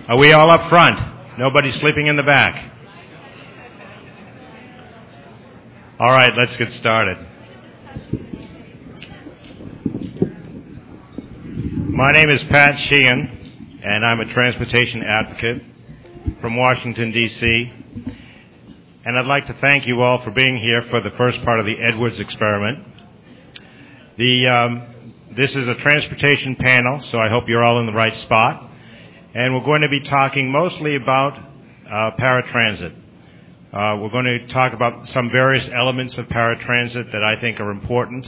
Are we all up front? Nobody sleeping in the back? All right, let's get started. My name is Pat Sheehan, and I'm a transportation advocate from Washington, D.C., and I'd like to thank you all for being here for the first part of the Edwards experiment. This is a transportation panel, so I hope you're all in the right spot. And we're going to be talking mostly about paratransit. We're going to talk about some various elements of paratransit that I think are important.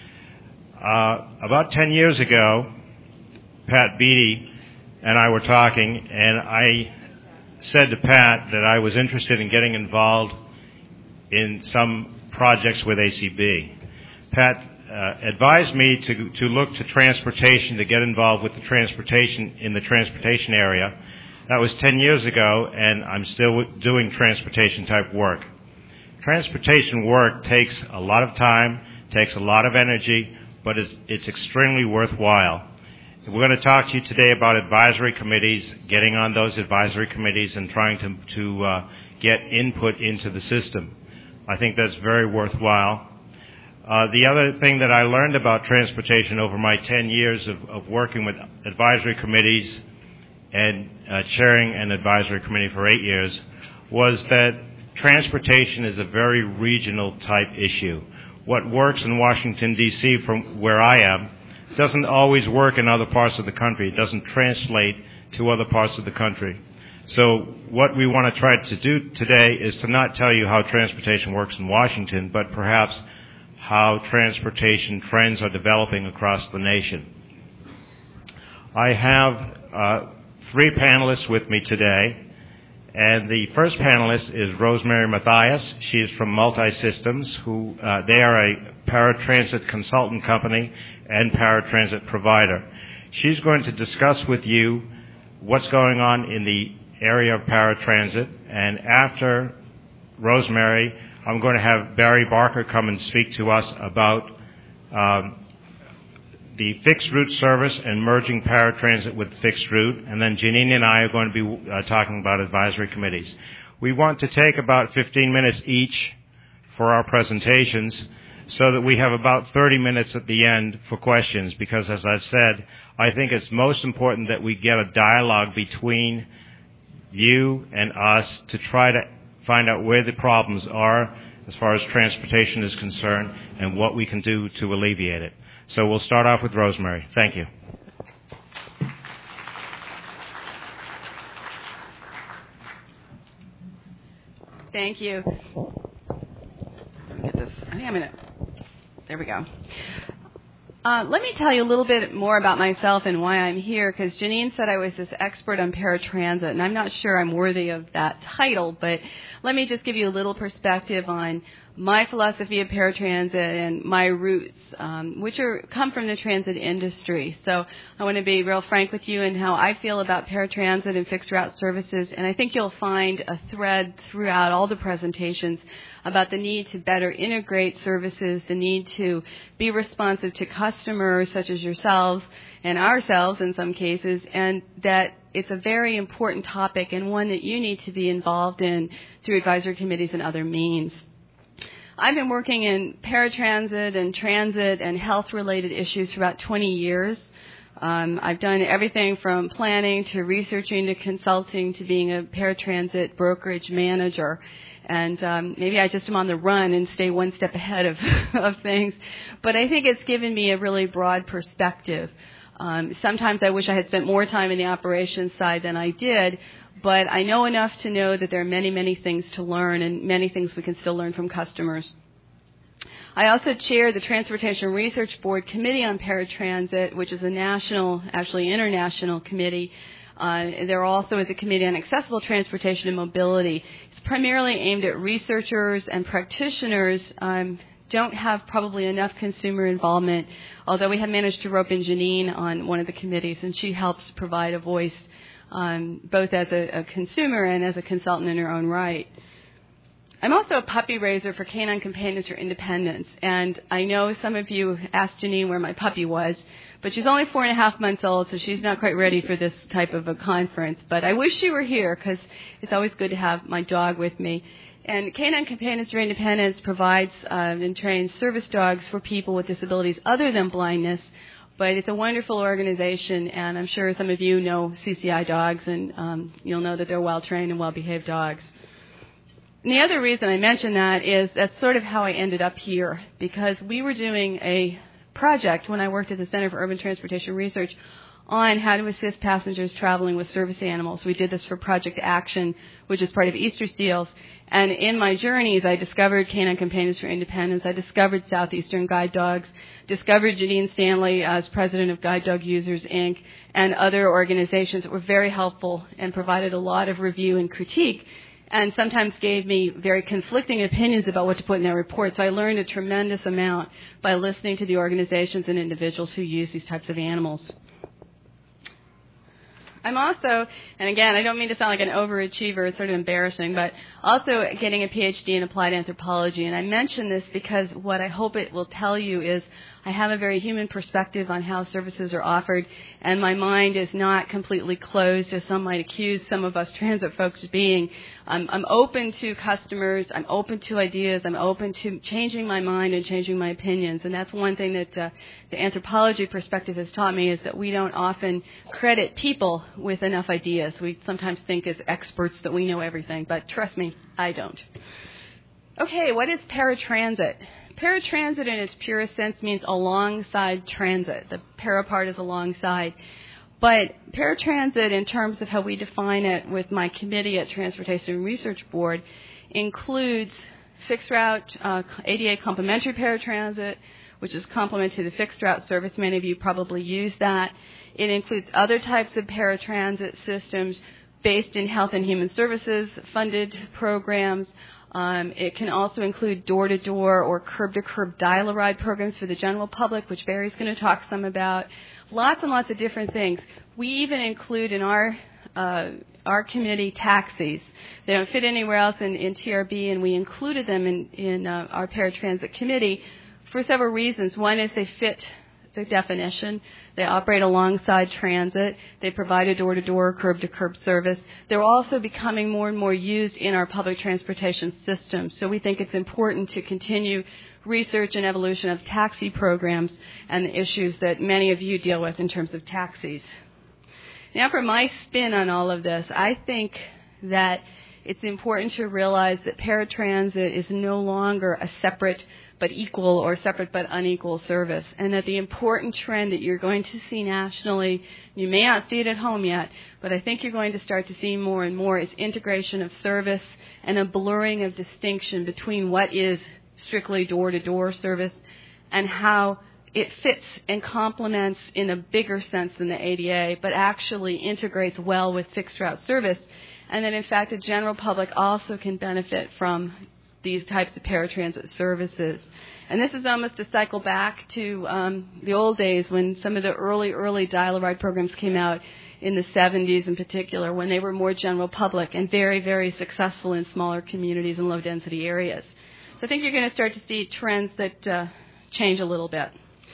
About 10 years ago, Pat Beatty and I were talking, and I said to Pat that I was interested in getting involved in some projects with ACB. Pat advised me to look to transportation, to get involved with the transportation in the transportation area. That was 10 years ago, and I'm still doing transportation type work. Transportation work takes a lot of time, takes a lot of energy, but it's extremely worthwhile. We're going to talk to you today about advisory committees, getting on those advisory committees and trying to get input into the system. I think that's very worthwhile. The other thing that I learned about transportation over my 10 years of working with advisory committees and chairing an advisory committee for 8 years was that transportation is a very regional type issue. What works in Washington, D.C. from where I am doesn't always work in other parts of the country. It doesn't translate to other parts of the country. So what we want to try to do today is to not tell you how transportation works in Washington, but perhaps how transportation trends are developing across the nation. I have 3 panelists with me today, and the first panelist is Rosemary Mathias. She is from Multi-Systems, who they are a paratransit consultant company and paratransit provider. She's going to discuss with you what's going on in the area of paratransit, and after Rosemary, I'm going to have Barry Barker come and speak to us about the fixed route service and merging paratransit with fixed route. And then Janine and I are going to be talking about advisory committees. We want to take about 15 minutes each for our presentations so that we have about 30 minutes at the end for questions, because as I've said, I think it's most important that we get a dialogue between you and us to try to find out where the problems are as far as transportation is concerned and what we can do to alleviate it. So we'll start off with Rosemary. Thank you. Thank you. Let me get this. I think I'm going to... There we go. Let me tell you a little bit more about myself and why I'm here, because Janine said I was this expert on paratransit, and I'm not sure I'm worthy of that title, but let me just give you a little perspective on my philosophy of paratransit and my roots, which come from the transit industry. So I want to be real frank with you in how I feel about paratransit and fixed route services, and I think you'll find a thread throughout all the presentations about the need to better integrate services, the need to be responsive to customers such as yourselves and ourselves in some cases, and that it's a very important topic and one that you need to be involved in through advisory committees and other means. I've been working in paratransit and transit and health-related issues for about 20 years. I've done everything from planning to researching to consulting to being a paratransit brokerage manager. And maybe I just am on the run and stay one step ahead of things. But I think it's given me a really broad perspective. Sometimes I wish I had spent more time in the operations side than I did, but I know enough to know that there are many, many things to learn and many things we can still learn from customers. I also chair the Transportation Research Board Committee on Paratransit, which is a national, actually international committee. There also is a committee on accessible transportation and mobility. It's primarily aimed at researchers and practitioners. Don't have probably enough consumer involvement, although we have managed to rope in Janine on one of the committees, and she helps provide a voice both as a consumer and as a consultant in her own right. I'm also a puppy raiser for Canine Companions for Independence, and I know some of you asked Janine where my puppy was, but she's only 4.5 months old, so she's not quite ready for this type of a conference. But I wish she were here, because it's always good to have my dog with me. And Canine Companions for Independence provides and trains service dogs for people with disabilities other than blindness. But it's a wonderful organization, and I'm sure some of you know CCI dogs, and you'll know that they're well-trained and well-behaved dogs. And the other reason I mention that is that's sort of how I ended up here, because we were doing a project when I worked at the Center for Urban Transportation Research on how to assist passengers traveling with service animals. We did this for Project Action, which is part of Easter Seals. And in my journeys, I discovered Canine Companions for Independence. I discovered Southeastern Guide Dogs, discovered Janine Stanley as president of Guide Dog Users, Inc., and other organizations that were very helpful and provided a lot of review and critique, and sometimes gave me very conflicting opinions about what to put in their report. So I learned a tremendous amount by listening to the organizations and individuals who use these types of animals. I'm also, and again, I don't mean to sound like an overachiever, it's sort of embarrassing, but also getting a PhD in applied anthropology. And I mention this because what I hope it will tell you is I have a very human perspective on how services are offered, and my mind is not completely closed, as some might accuse some of us transit folks of being. I'm open to customers, I'm open to ideas, I'm open to changing my mind and changing my opinions, and that's one thing that the anthropology perspective has taught me, is that we don't often credit people with enough ideas. We sometimes think as experts that we know everything, but trust me, I don't. Okay, what is paratransit? Paratransit in its purest sense means alongside transit. The para part is alongside. But paratransit, in terms of how we define it with my committee at Transportation Research Board, includes fixed route, ADA complementary paratransit, which is complement to the fixed route service. Many of you probably use that. It includes other types of paratransit systems based in health and human services, funded programs. It can also include door-to-door or curb-to-curb dial-a-ride programs for the general public, which Barry's going to talk some about. Lots and lots of different things. We even include in our committee taxis. They don't fit anywhere else in TRB, and we included them in our paratransit committee for several reasons. One is they fit the definition. They operate alongside transit. They provide a door-to-door, curb-to-curb service. They're also becoming more and more used in our public transportation system. So we think it's important to continue research and evolution of taxi programs and the issues that many of you deal with in terms of taxis. Now, for my spin on all of this, I think that it's important to realize that paratransit is no longer a separate but equal or separate but unequal service, and that the important trend that you're going to see nationally, you may not see it at home yet, but I think you're going to start to see more and more, is integration of service and a blurring of distinction between what is strictly door-to-door service and how it fits and complements in a bigger sense than the ADA, but actually integrates well with fixed route service, and that in fact the general public also can benefit from these types of paratransit services. And this is almost a cycle back to the old days when some of the early dial-a-ride programs came out in the 70s in particular, when they were more general public and very, very successful in smaller communities and low-density areas. So I think you're going to start to see trends that change a little bit.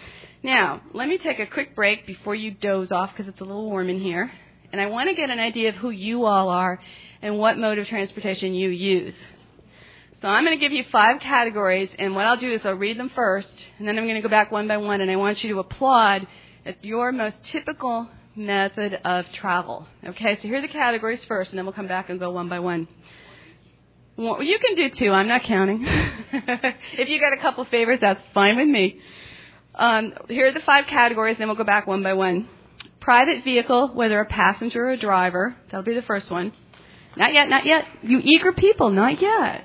Now, let me take a quick break before you doze off, because it's a little warm in here. And I want to get an idea of who you all are and what mode of transportation you use. So I'm going to give you 5 categories, and what I'll do is I'll read them first, and then I'm going to go back one by one, and I want you to applaud at your most typical method of travel. Okay, so here are the categories first, and then we'll come back and go one by one. Well, you can do 2. I'm not counting. If you got a couple favorites, that's fine with me. Here are the 5 categories, and then we'll go back one by one. Private vehicle, whether a passenger or a driver. That'll be the first one. Not yet, not yet. You eager people, not yet.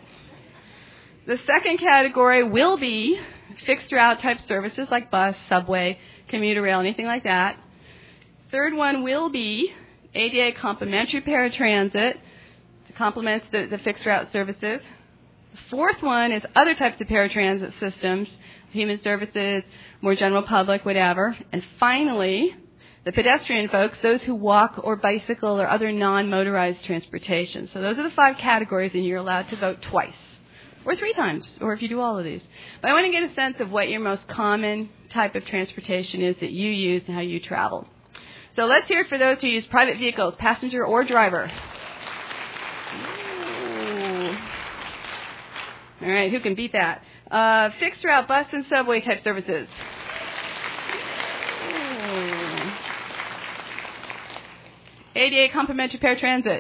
The second category will be fixed route type services like bus, subway, commuter rail, anything like that. Third one will be ADA complementary paratransit. It complements the fixed route services. The fourth one is other types of paratransit systems, human services, more general public, whatever. And finally, the pedestrian folks, those who walk or bicycle or other non-motorized transportation. So those are the 5 categories, and you're allowed to vote twice. or 3 times, or if you do all of these. But I want to get a sense of what your most common type of transportation is that you use and how you travel. So let's hear it for those who use private vehicles, passenger or driver. Ooh. All right, who can beat that? Fixed route bus and subway type services. Ooh. ADA complimentary paratransit.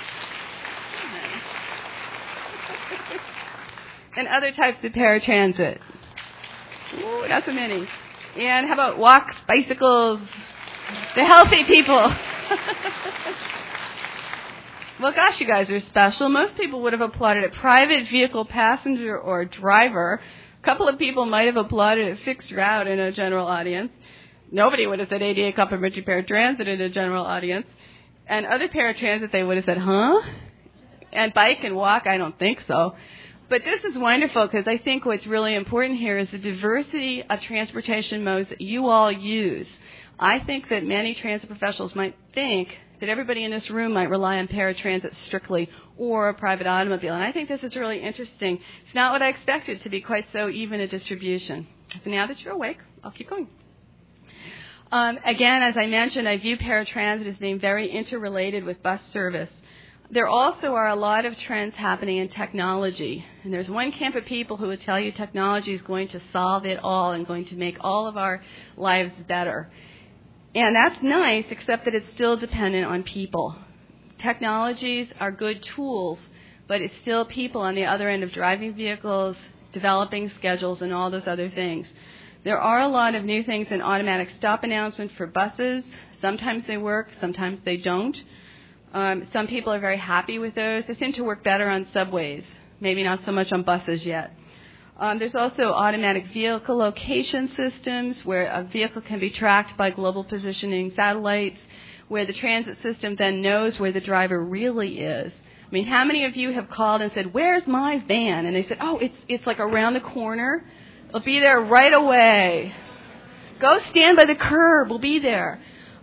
And other types of paratransit. Ooh, not so many. And how about walks, bicycles, the healthy people? Well, gosh, you guys are special. Most people would have applauded a private vehicle passenger or driver. A couple of people might have applauded a fixed route in a general audience. Nobody would have said ADA complimentary paratransit in a general audience. And other paratransit, they would have said, huh? And bike and walk, I don't think so. But this is wonderful because I think what's really important here is the diversity of transportation modes that you all use. I think that many transit professionals might think that everybody in this room might rely on paratransit strictly or a private automobile. And I think this is really interesting. It's not what I expected to be quite so even a distribution. So now that you're awake, I'll keep going. Again, as I mentioned, I view paratransit as being very interrelated with bus service. There also are a lot of trends happening in technology. And there's one camp of people who would tell you technology is going to solve it all and going to make all of our lives better. And that's nice, except that it's still dependent on people. Technologies are good tools, but it's still people on the other end of driving vehicles, developing schedules, and all those other things. There are a lot of new things in automatic stop announcement for buses. Sometimes they work, sometimes they don't. Some people are very happy with those. They seem to work better on subways, maybe not so much on buses yet. There's also automatic vehicle location systems where a vehicle can be tracked by global positioning satellites, where the transit system then knows where the driver really is. I mean, how many of you have called and said, "Where's my van?" And they said, "Oh, it's like around the corner. It'll be there right away. Go stand by the curb. We'll be there."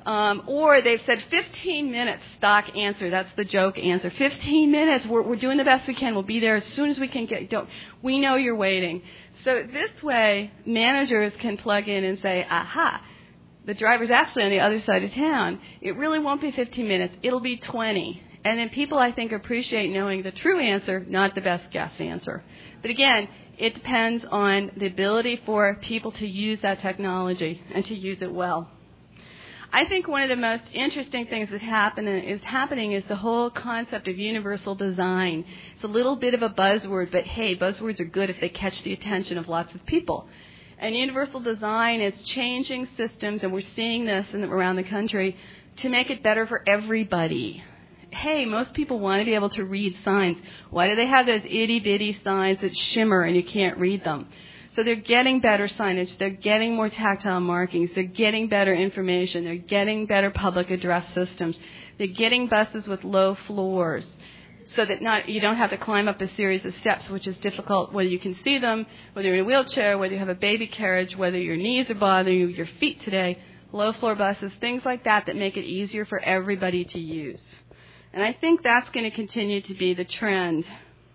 Or they've said 15 minutes stock answer. That's the joke answer. 15 minutes. We're doing the best we can. We'll be there as soon as we can get. We know you're waiting. So this way, managers can plug in and say, aha, the driver's actually on the other side of town. It really won't be 15 minutes. It'll be 20. And then people, I think, appreciate knowing the true answer, not the best guess answer. But again, it depends on the ability for people to use that technology and to use it well. I think one of the most interesting things that is happening is the whole concept of universal design. It's a little bit of a buzzword, but hey, buzzwords are good if they catch the attention of lots of people. And universal design is changing systems, and we're seeing this around the country, to make it better for everybody. Hey, most people want to be able to read signs. Why do they have those itty-bitty signs that shimmer and you can't read them? So they're getting better signage, they're getting more tactile markings, they're getting better information, they're getting better public address systems, they're getting buses with low floors so that you don't have to climb up a series of steps, which is difficult whether you can see them, whether you're in a wheelchair, whether you have a baby carriage, whether your knees are bothering you, your feet today, low floor buses, things like that make it easier for everybody to use. And I think that's going to continue to be the trend.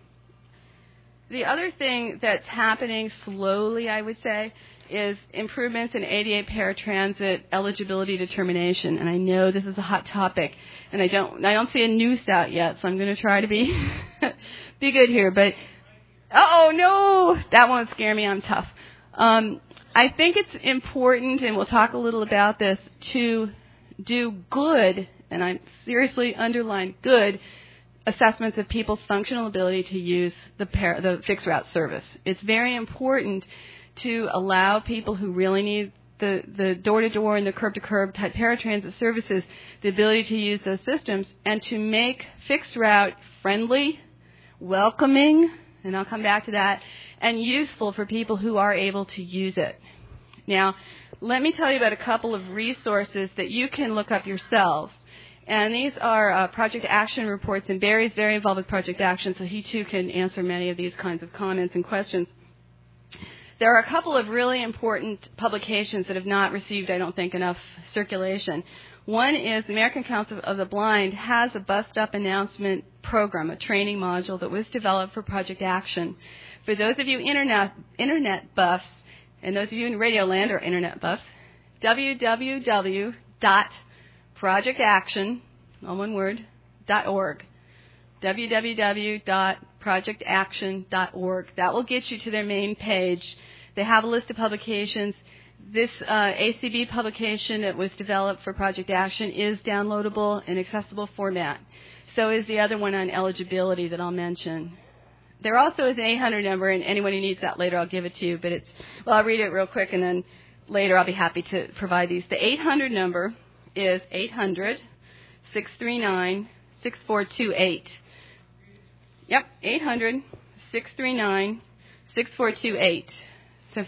The other thing that's happening slowly, I would say, is improvements in ADA paratransit eligibility determination. And I know this is a hot topic, and I don't see a noose out yet, so I'm going to try to be be good here. But oh no, that won't scare me. I'm tough. I think it's important, and we'll talk a little about this, to do good, and I seriously underline good, assessments of people's functional ability to use the fixed route service. It's very important to allow people who really need the door-to-door and the curb-to-curb type paratransit services the ability to use those systems, and to make fixed route friendly, welcoming, and I'll come back to that, and useful for people who are able to use it. Now, let me tell you about a couple of resources that you can look up yourselves. And these are Project Action reports, and Barry's very involved with Project Action, so he too can answer many of these kinds of comments and questions. There are a couple of really important publications that have not received, I don't think, enough circulation. One is the American Council of the Blind has a bus stop announcement program, a training module that was developed for Project Action. For those of you internet buffs, and those of you in Radio Land are internet buffs, www.projectaction, all one word, .org. www.projectaction.org. That will get you to their main page. They have a list of publications. This ACB publication that was developed for Project Action is downloadable in accessible format. So is the other one on eligibility that I'll mention. There also is an 800 number, and anyone who needs that later, I'll give it to you. But I'll read it real quick, and then later I'll be happy to provide these. The 800 number is 800-639-6428. Yep, 800-639-6428. So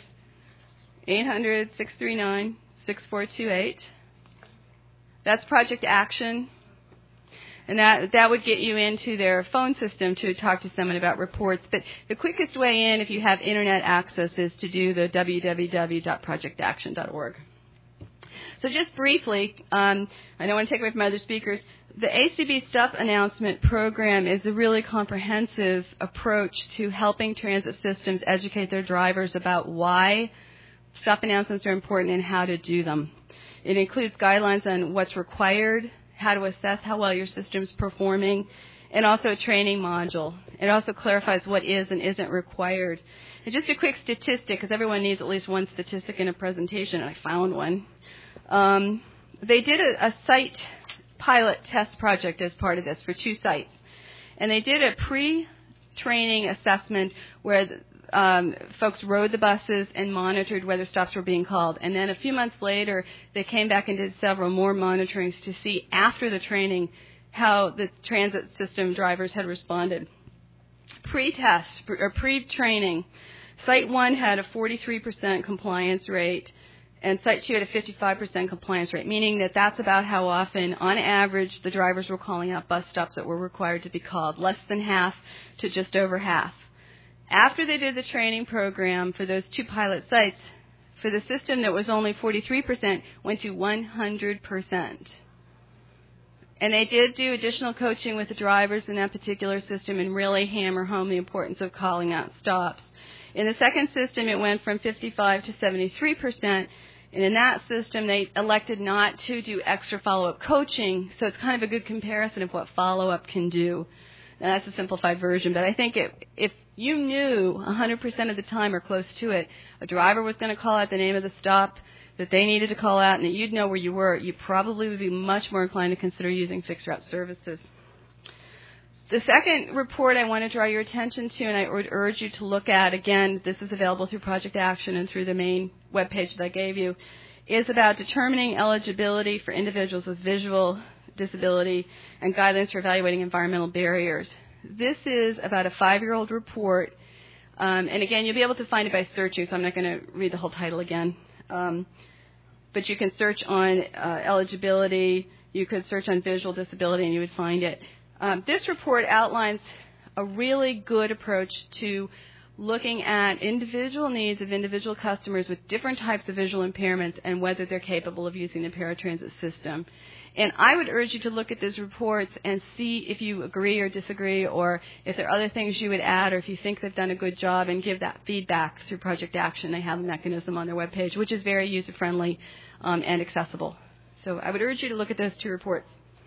800-639-6428. That's Project Action. And that would get you into their phone system to talk to someone about reports. But the quickest way in, if you have internet access, is to do the www.projectaction.org. So just briefly, I don't want to take away from other speakers, the ACB Stop Announcement Program is a really comprehensive approach to helping transit systems educate their drivers about why stop announcements are important and how to do them. It includes guidelines on what's required, how to assess how well your system's performing, and also a training module. It also clarifies what is and isn't required. And just a quick statistic, because everyone needs at least one statistic in a presentation, and I found one. They did a site pilot test project as part of this for 2 sites. And they did a pre-training assessment where folks rode the buses and monitored whether stops were being called. And then a few months later, they came back and did several more monitorings to see after the training how the transit system drivers had responded. Pre-test, or pre-training, Site 1 had a 43% compliance rate, and Site 2 had a 55% compliance rate, meaning that that's about how often, on average, the drivers were calling out bus stops that were required to be called, less than half to just over half. After they did the training program for those 2 pilot sites, for the system that was only 43%, went to 100%. And they did do additional coaching with the drivers in that particular system and really hammer home the importance of calling out stops. In the second system, it went from 55 to 73%. And in that system, they elected not to do extra follow-up coaching, so it's kind of a good comparison of what follow-up can do. Now, that's a simplified version, but I think if you knew 100% of the time or close to it, a driver was going to call out the name of the stop that they needed to call out and that you'd know where you were, you probably would be much more inclined to consider using fixed route services. The second report I want to draw your attention to, and I would urge you to look at, again, this is available through Project Action and through the main webpage that I gave you, is about determining eligibility for individuals with visual disability and guidelines for evaluating environmental barriers. This is about a 5-year-old report, and again, you'll be able to find it by searching, so I'm not going to read the whole title again. But you can search on eligibility, you could search on visual disability, and you would find it. This report outlines a really good approach to looking at individual needs of individual customers with different types of visual impairments and whether they're capable of using the paratransit system. And I would urge you to look at these reports and see if you agree or disagree, or if there are other things you would add, or if you think they've done a good job, and give that feedback through Project Action. They have a mechanism on their webpage, which is very user-friendly and accessible. So I would urge you to look at those 2 reports.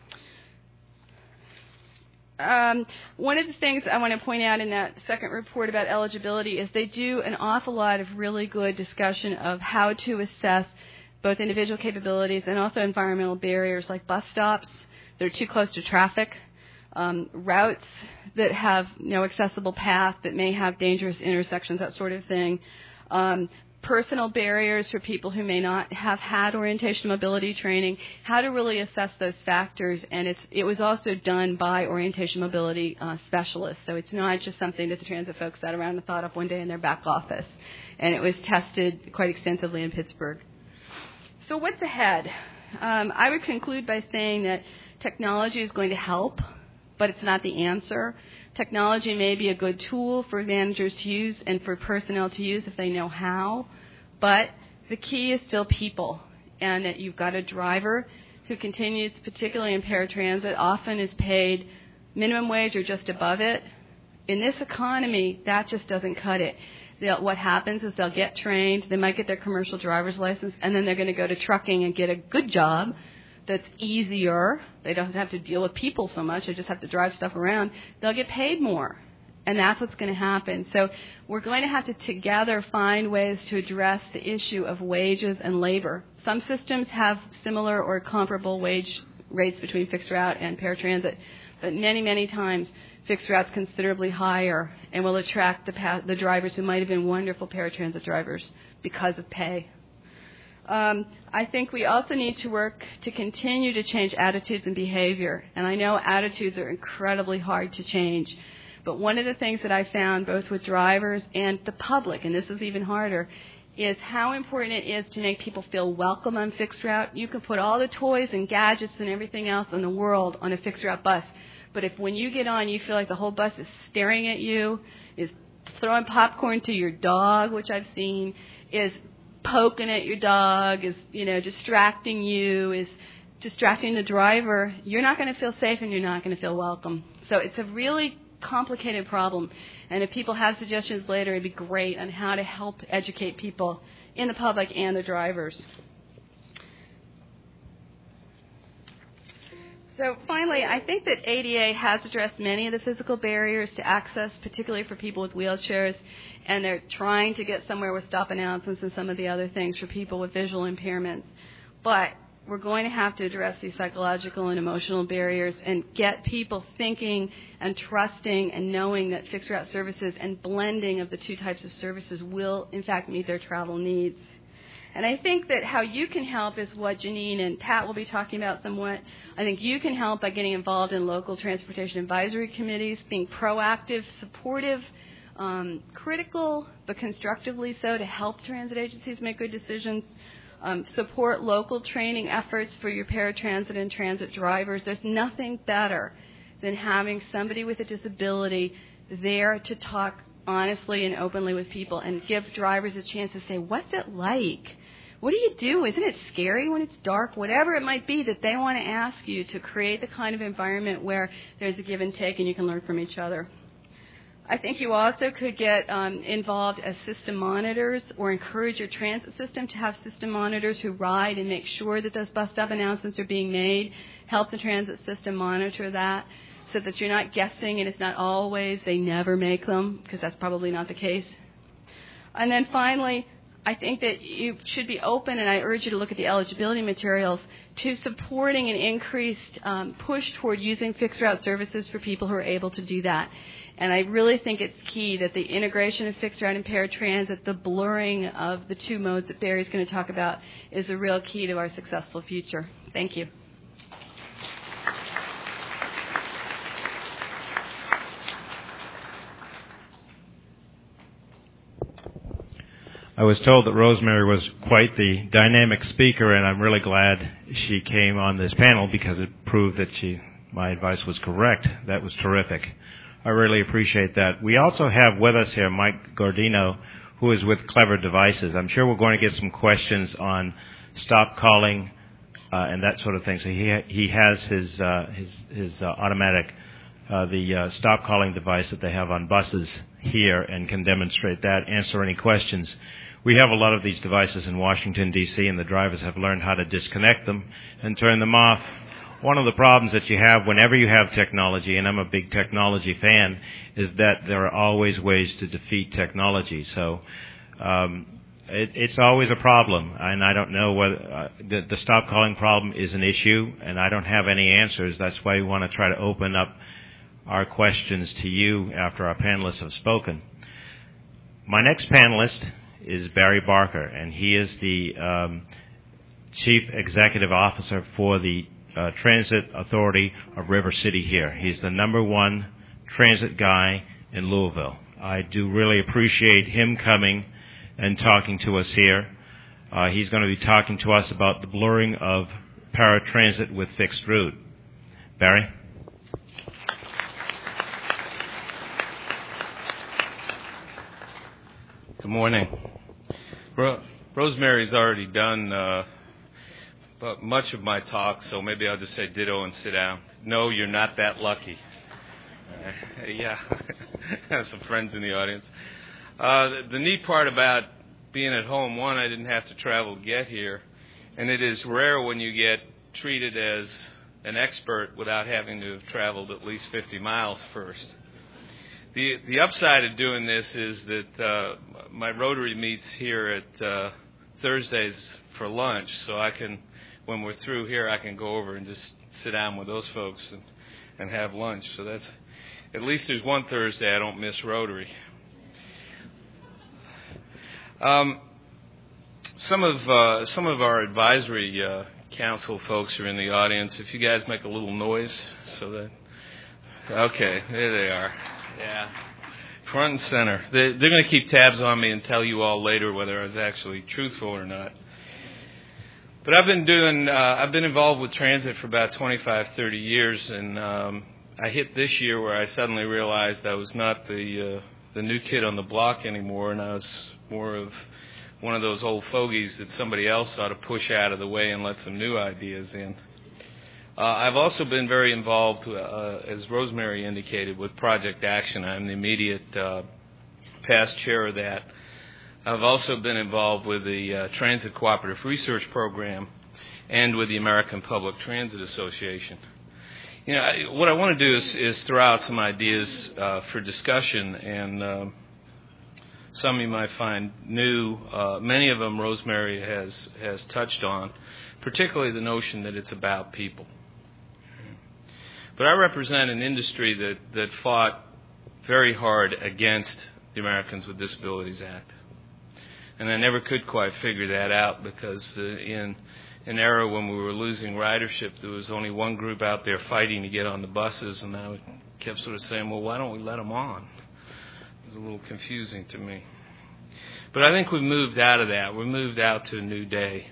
One of the things I want to point out in that second report about eligibility is they do an awful lot of really good discussion of how to assess both individual capabilities and also environmental barriers like bus stops that are too close to traffic, routes that have no accessible path, that may have dangerous intersections, that sort of thing, personal barriers for people who may not have had orientation mobility training, how to really assess those factors. And it was also done by orientation mobility specialists. So it's not just something that the transit folks sat around and thought up one day in their back office. And it was tested quite extensively in Pittsburgh. So what's ahead? I would conclude by saying that technology is going to help, but it's not the answer. Technology may be a good tool for managers to use and for personnel to use if they know how, but the key is still people, and that you've got a driver who continues, particularly in paratransit, often is paid minimum wage or just above it. In this economy, that just doesn't cut it. What happens is they'll get trained, they might get their commercial driver's license, and then they're going to go to trucking and get a good job that's easier. They don't have to deal with people so much. They just have to drive stuff around. They'll get paid more. And that's what's going to happen. So we're going to have to together find ways to address the issue of wages and labor. Some systems have similar or comparable wage rates between fixed route and paratransit, but many, many times fixed route's considerably higher and will attract the drivers who might have been wonderful paratransit drivers because of pay. I think we also need to work to continue to change attitudes and behavior. And I know attitudes are incredibly hard to change. But one of the things that I found both with drivers and the public, and this is even harder, is how important it is to make people feel welcome on fixed route. You can put all the toys and gadgets and everything else in the world on a fixed route bus. But if when you get on you feel like the whole bus is staring at you, is throwing popcorn to your dog, which I've seen, is poking at your dog, is, distracting you, is distracting the driver, you're not going to feel safe and you're not going to feel welcome. So it's a really complicated problem. And if people have suggestions later, it'd be great on how to help educate people in the public and the drivers. So finally, I think that ADA has addressed many of the physical barriers to access, particularly for people with wheelchairs, and they're trying to get somewhere with stop announcements and some of the other things for people with visual impairments. But we're going to have to address these psychological and emotional barriers and get people thinking and trusting and knowing that fixed route services and blending of the two types of services will, in fact, meet their travel needs. And I think that how you can help is what Janine and Pat will be talking about somewhat. I think you can help by getting involved in local transportation advisory committees, being proactive, supportive, critical, but constructively so to help transit agencies make good decisions. Support local training efforts for your paratransit and transit drivers. There's nothing better than having somebody with a disability there to talk honestly and openly with people and give drivers a chance to say, what's it like? What do you do? Isn't it scary when it's dark? Whatever it might be that they want to ask you to create the kind of environment where there's a give and take and you can learn from each other. I think you also could get involved as system monitors or encourage your transit system to have system monitors who ride and make sure that those bus stop announcements are being made. Help the transit system monitor that so that you're not guessing and it's not always they never make them, because that's probably not the case. And then finally, I think that you should be open, and I urge you to look at the eligibility materials, to supporting an increased push toward using fixed route services for people who are able to do that. And I really think it's key that the integration of fixed route and paratransit, the blurring of the two modes that Barry's going to talk about, is a real key to our successful future. Thank you. I was told that Rosemary was quite the dynamic speaker, and I'm really glad she came on this panel because it proved that my advice was correct. That was terrific. I really appreciate that. We also have with us here Mike Gordino, who is with Clever Devices. I'm sure we're going to get some questions on stop calling and that sort of thing. So he has his automatic the stop calling device that they have on buses here and can demonstrate that, answer any questions. We have a lot of these devices in Washington, D.C., and the drivers have learned how to disconnect them and turn them off. One of the problems that you have whenever you have technology, and I'm a big technology fan, is that there are always ways to defeat technology. So it's always a problem, and I don't know whether the stop calling problem is an issue, and I don't have any answers. That's why we want to try to open up our questions to you after our panelists have spoken. My next panelist is Barry Barker, and he is the Chief Executive Officer for the Transit Authority of River City here. He's the #1 transit guy in Louisville. I do really appreciate him coming and talking to us here. He's going to be talking to us about the blurring of paratransit with fixed route. Barry? Good morning. Rosemary's already done but much of my talk, so maybe I'll just say ditto and sit down. No, you're not that lucky. Yeah, I have some friends in the audience. The neat part about being at home, one, I didn't have to travel to get here, and it is rare when you get treated as an expert without having to have traveled at least 50 miles first. The upside of doing this is that my Rotary meets here at Thursdays for lunch, so I can, when we're through here, I can go over and just sit down with those folks and have lunch. So that's, at least there's one Thursday I don't miss Rotary. Some of our advisory council folks are in the audience. If you guys make a little noise, so that, okay, there they are. Yeah, front and center. They're going to keep tabs on me and tell you all later whether I was actually truthful or not. But I've been involved with transit for about 25, 30 years, and I hit this year where I suddenly realized I was not the new kid on the block anymore, and I was more of one of those old fogies that somebody else ought to push out of the way and let some new ideas in. I've also been very involved, as Rosemary indicated, with Project Action. I'm the immediate past chair of that. I've also been involved with the Transit Cooperative Research Program and with the American Public Transit Association. You know, what I want to do is throw out some ideas for discussion, and some you might find new. Many of them Rosemary has touched on, particularly the notion that it's about people. But I represent an industry that fought very hard against the Americans with Disabilities Act. And I never could quite figure that out because in an era when we were losing ridership, there was only one group out there fighting to get on the buses, and I kept sort of saying, well, why don't we let them on? It was a little confusing to me. But I think we've moved out of that. We've moved out to a new day.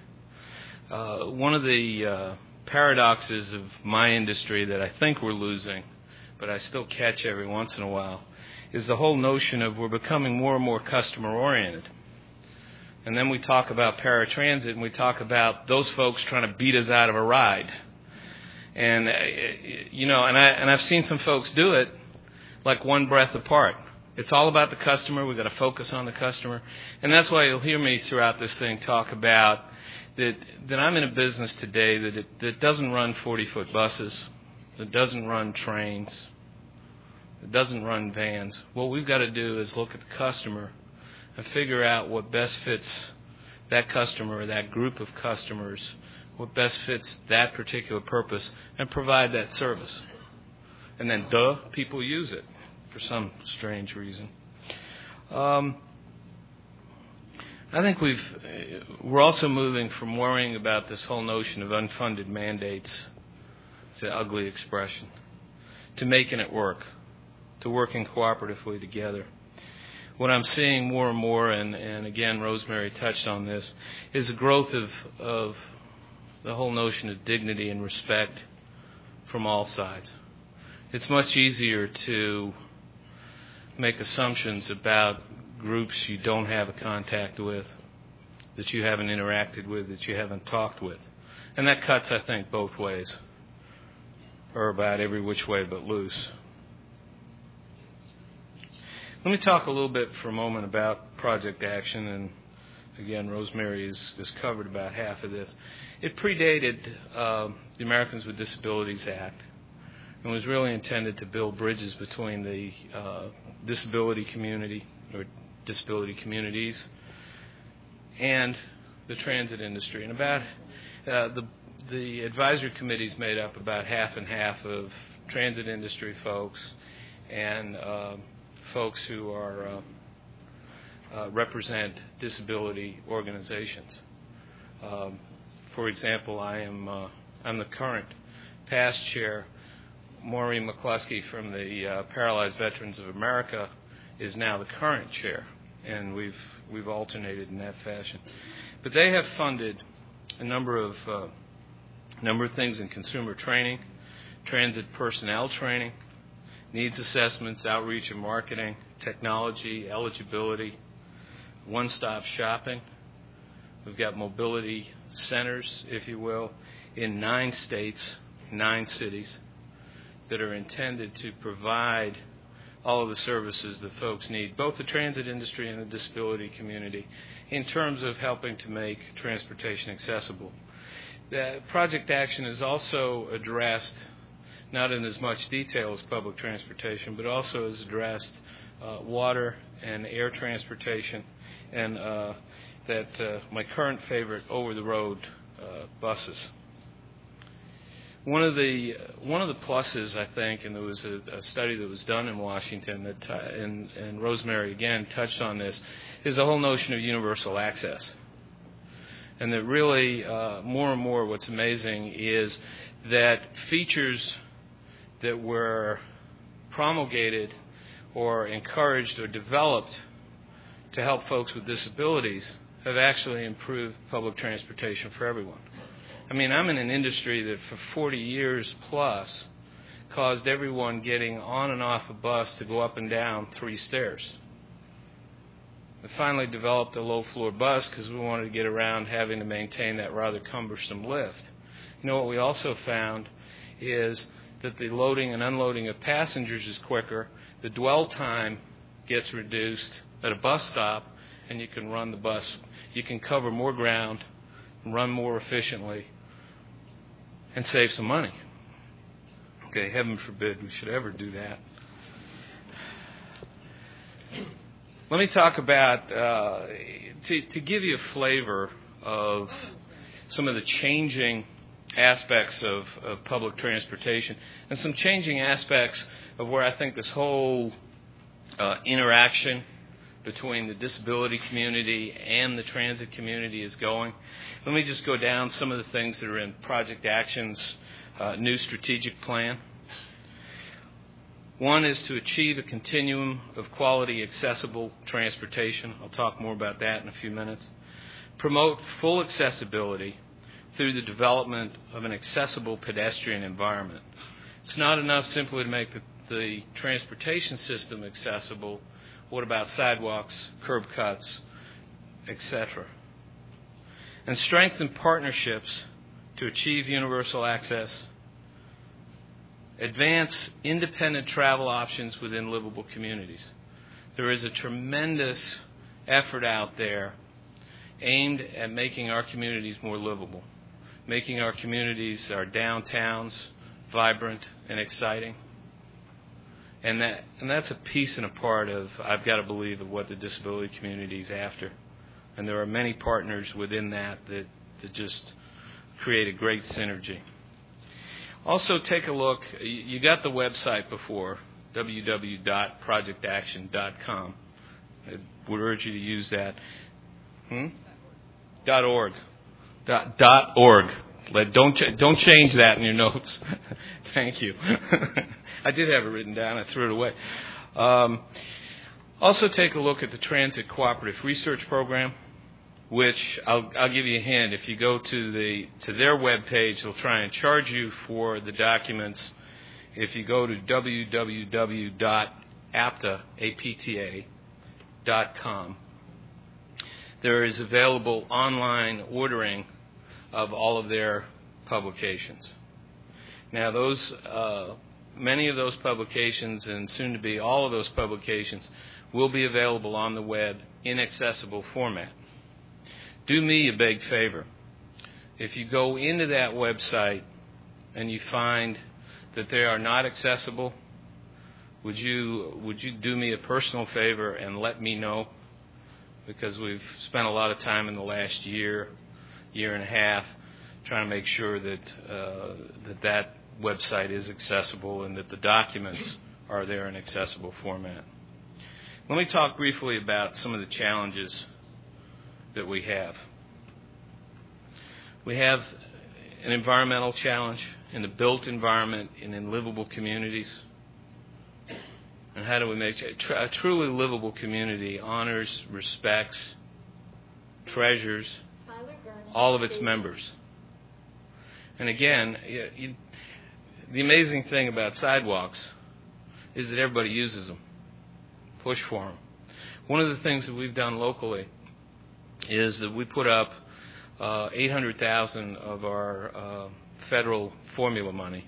One of the paradoxes of my industry that I think we're losing, but I still catch every once in a while, is the whole notion of we're becoming more and more customer-oriented. And then we talk about paratransit, and we talk about those folks trying to beat us out of a ride. And, you know, and I've seen some folks do it like one breath apart. It's all about the customer. We've got to focus on the customer. And that's why you'll hear me throughout this thing talk about that I'm in a business today that doesn't run 40-foot buses, that doesn't run trains, that doesn't run vans. What we've got to do is look at the customer and figure out what best fits that customer or that group of customers, what best fits that particular purpose, and provide that service. And then, people use it for some strange reason. I think we're also moving from worrying about this whole notion of unfunded mandates, it's an ugly expression, to making it work, to working cooperatively together. What I'm seeing more and more, and again, Rosemary touched on this, is the growth of the whole notion of dignity and respect from all sides. It's much easier to make assumptions about groups you don't have a contact with, that you haven't interacted with, that you haven't talked with. And that cuts, I think, both ways, or about every which way but loose. Let me talk a little bit for a moment about Project Action, and again, Rosemary has covered about half of this. It predated the Americans with Disabilities Act and was really intended to build bridges between the disability community or disability communities and the transit industry. And about the advisory committee is made up about half and half of transit industry folks and folks who are represent disability organizations. For example, I'm the current past chair. Maureen McCluskey from the Paralyzed Veterans of America is now the current chair, and we've alternated in that fashion. But they have funded a number of things in consumer training, transit personnel training, needs assessments, outreach and marketing, technology, eligibility, one-stop shopping, We've got mobility centers, if you will, in 9 states, 9 cities that are intended to provide all of the services that folks need, both the transit industry and the disability community, in terms of helping to make transportation accessible. The Project Action is also addressed, not in as much detail as public transportation, but also has addressed water and air transportation, and my current favorite, over-the-road buses. One of the pluses, I think, and there was a study that was done in Washington that and Rosemary again touched on this, is the whole notion of universal access. And that really, more and more, what's amazing is that features that were promulgated or encouraged or developed to help folks with disabilities have actually improved public transportation for everyone. I mean, I'm in an industry that for 40 years plus caused everyone getting on and off a bus to go up and down 3 stairs. We finally developed a low-floor bus because we wanted to get around having to maintain that rather cumbersome lift. You know what we also found is that the loading and unloading of passengers is quicker, the dwell time gets reduced at a bus stop, and you can run the bus. You can cover more ground, run more efficiently, and save some money. Okay, heaven forbid we should ever do that. Let me talk about, to give you a flavor of some of the changing aspects of public transportation and some changing aspects of where I think this whole interaction between the disability community and the transit community is going. Let me just go down some of the things that are in Project Action's new strategic plan. One is to achieve a continuum of quality, accessible transportation. I'll talk more about that in a few minutes. Promote full accessibility through the development of an accessible pedestrian environment. It's not enough simply to make the transportation system accessible. What about sidewalks, curb cuts, etc.? And strengthen partnerships to achieve universal access. Advance independent travel options within livable communities. There is a tremendous effort out there aimed at making our communities more livable, making our communities, our downtowns, vibrant and exciting. And that's a piece and a part of, I've got to believe, of what the disability community is after. And there are many partners within that just create a great synergy. Also, take a look. You got the website before, www.projectaction.com. I would urge you to use that. .org. .org. Don't change that in your notes. Thank you. I did have it written down. I threw it away. Also, take a look at the Transit Cooperative Research Program, which I'll give you a hint. If you go to their webpage, they'll try and charge you for the documents. If you go to www.apta.com, there is available online ordering of all of their publications. Now, many of those publications, and soon to be all of those publications, will be available on the web in accessible format. Do me a big favor. If you go into that website and you find that they are not accessible, would you do me a personal favor and let me know? Because we've spent a lot of time in the last year and a half, trying to make sure that that website is accessible and that the documents are there in accessible format. Let me talk briefly about some of the challenges that we have. We have an environmental challenge in the built environment and in livable communities. And how do we make a truly livable community honors, respects, treasures all of its members? And again, the amazing thing about sidewalks is that everybody uses them, push for them. One of the things that we've done locally is that we put up $800,000 of our federal formula money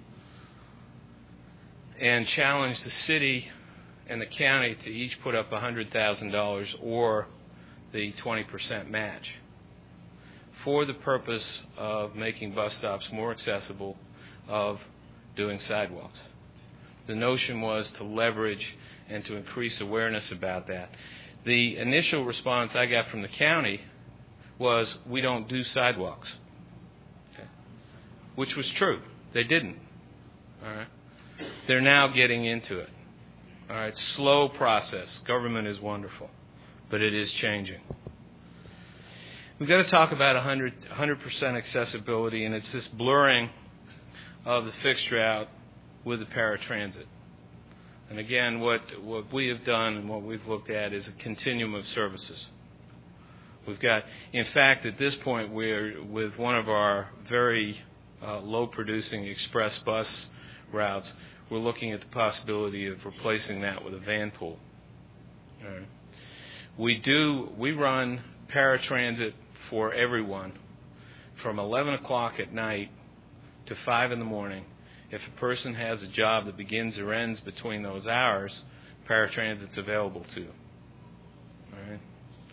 and challenged the city and the county to each put up $100,000 or the 20% match for the purpose of making bus stops more accessible, of doing sidewalks. The notion was to leverage and to increase awareness about that. The initial response I got from the county was, we don't do sidewalks. Okay. Which was true. They didn't. All right. They're now getting into it. All right. Slow process. Government is wonderful, but it is changing. We've got to talk about 100% accessibility, and it's this blurring of the fixed route with the paratransit. And again, what we have done and what we've looked at is a continuum of services. We've got, in fact, at this point, we're with one of our very low-producing express bus routes, we're looking at the possibility of replacing that with a van pool. All right. We run paratransit for everyone from 11 o'clock at night to 5 in the morning. If a person has a job that begins or ends between those hours, paratransit's available to them. All right.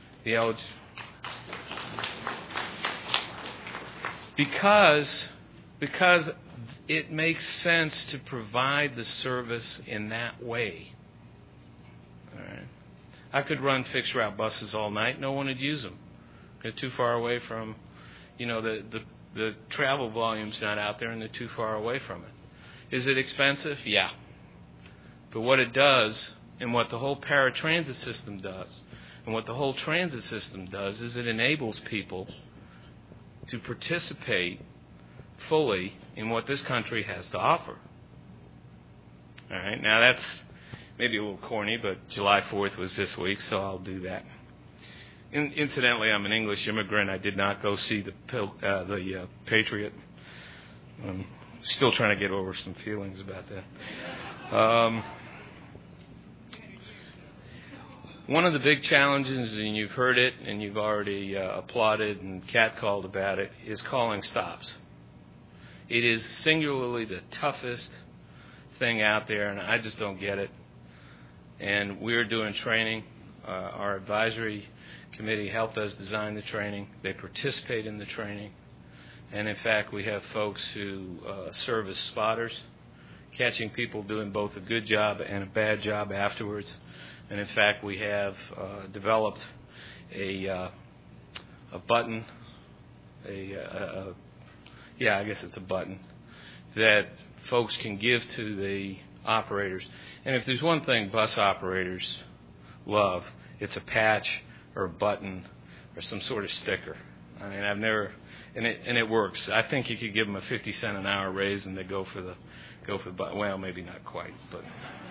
Because it makes sense to provide the service in that way. All right. I could run fixed route buses all night. No one would use them. They're too far away from, the travel volume's not out there, and they're too far away from it. Is it expensive? Yeah. But what it does, and what the whole paratransit system does, and what the whole transit system does, is it enables people to participate fully in what this country has to offer. All right. Now, that's maybe a little corny, but July 4th was this week, so I'll do that. Incidentally, I'm an English immigrant. I did not go see the Patriot. I'm still trying to get over some feelings about that. One of the big challenges, and you've heard it, and you've already applauded and catcalled about it, is calling stops. It is singularly the toughest thing out there, and I just don't get it. And we're doing training. Our advisory committee helped us design the training. They participate in the training. And in fact, we have folks who serve as spotters, catching people doing both a good job and a bad job afterwards. And in fact, we have developed a button, I guess it's a button, that folks can give to the operators. And if there's one thing bus operators love, it's a patch or a button or some sort of sticker. I mean, I've never, and it works. I think you could give them a 50 cent an hour raise and they go for the button. Well, maybe not quite, but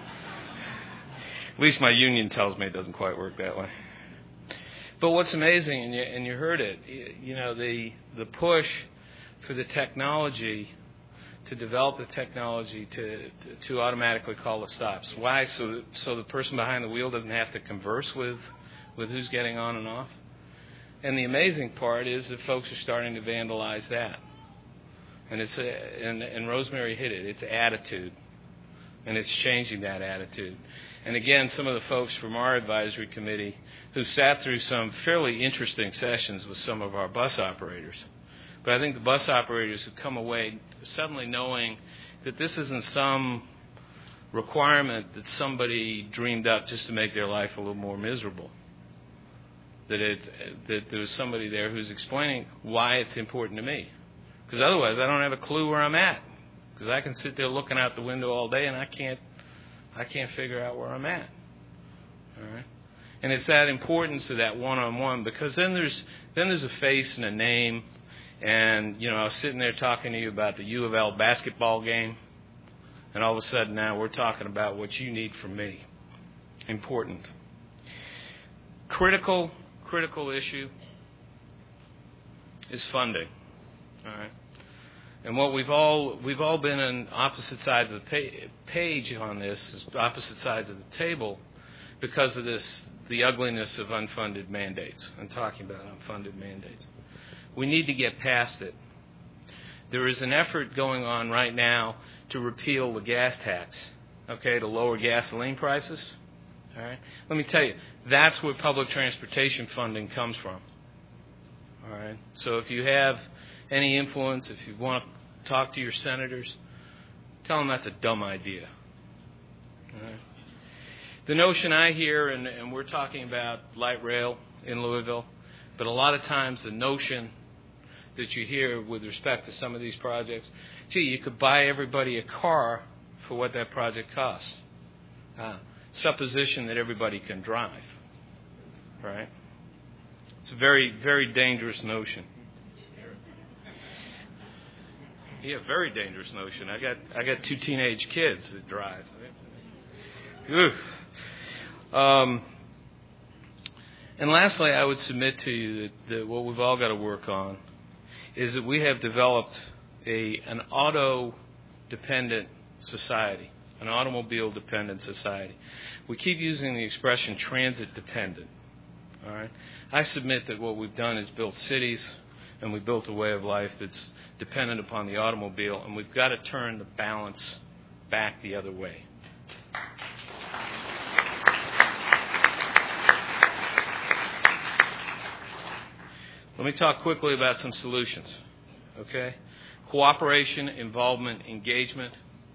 at least my union tells me it doesn't quite work that way. But what's amazing, and you heard it, the push for the technology, to develop the technology to automatically call the stops. Why? So the person behind the wheel doesn't have to converse with who's getting on and off. And the amazing part is that folks are starting to vandalize that. And and Rosemary hit it. It's attitude, and it's changing that attitude. And again, some of the folks from our advisory committee who sat through some fairly interesting sessions with some of our bus operators. But I think the bus operators who come away suddenly knowing that this isn't some requirement that somebody dreamed up just to make their life a little more miserable. That there's somebody there who's explaining why it's important to me. Because otherwise I don't have a clue where I'm at. Because I can sit there looking out the window all day and I can't figure out where I'm at. All right? And it's that importance of that one-on-one, because then there's a face and a name. And, I was sitting there talking to you about the U of L basketball game, and all of a sudden now we're talking about what you need from me. Important. Critical issue is funding. All right. And what we've all been on opposite sides of the page on this, opposite sides of the table, because of the ugliness of unfunded mandates. I'm talking about unfunded mandates. We need to get past it. There is an effort going on right now to repeal the gas tax, okay, to lower gasoline prices. All right. Let me tell you, that's where public transportation funding comes from. All right. So if you have any influence, if you want to talk to your senators, tell them that's a dumb idea. All right. The notion I hear, and we're talking about light rail in Louisville, but a lot of times the notion that you hear with respect to some of these projects, gee, you could buy everybody a car for what that project costs. Supposition that everybody can drive, right? It's a very, very dangerous notion. Yeah, very dangerous notion. I got 2 teenage kids that drive. And lastly, I would submit to you that what we've all got to work on is that we have developed an auto-dependent society, an automobile-dependent society. We keep using the expression transit-dependent. All right? I submit that what we've done is built cities, and we built a way of life that's dependent upon the automobile, and we've got to turn the balance back the other way. Let me talk quickly about some solutions, okay? Cooperation, involvement, engagement.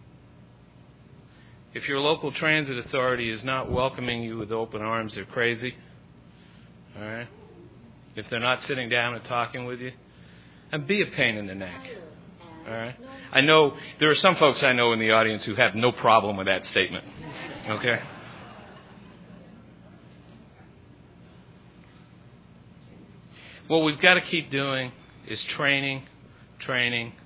If your local transit authority is not welcoming you with open arms, they're crazy, all right? If they're not sitting down and talking with you, and be a pain in the neck, all right? I know there are some folks I know in the audience who have no problem with that statement, okay? What we've got to keep doing is training. All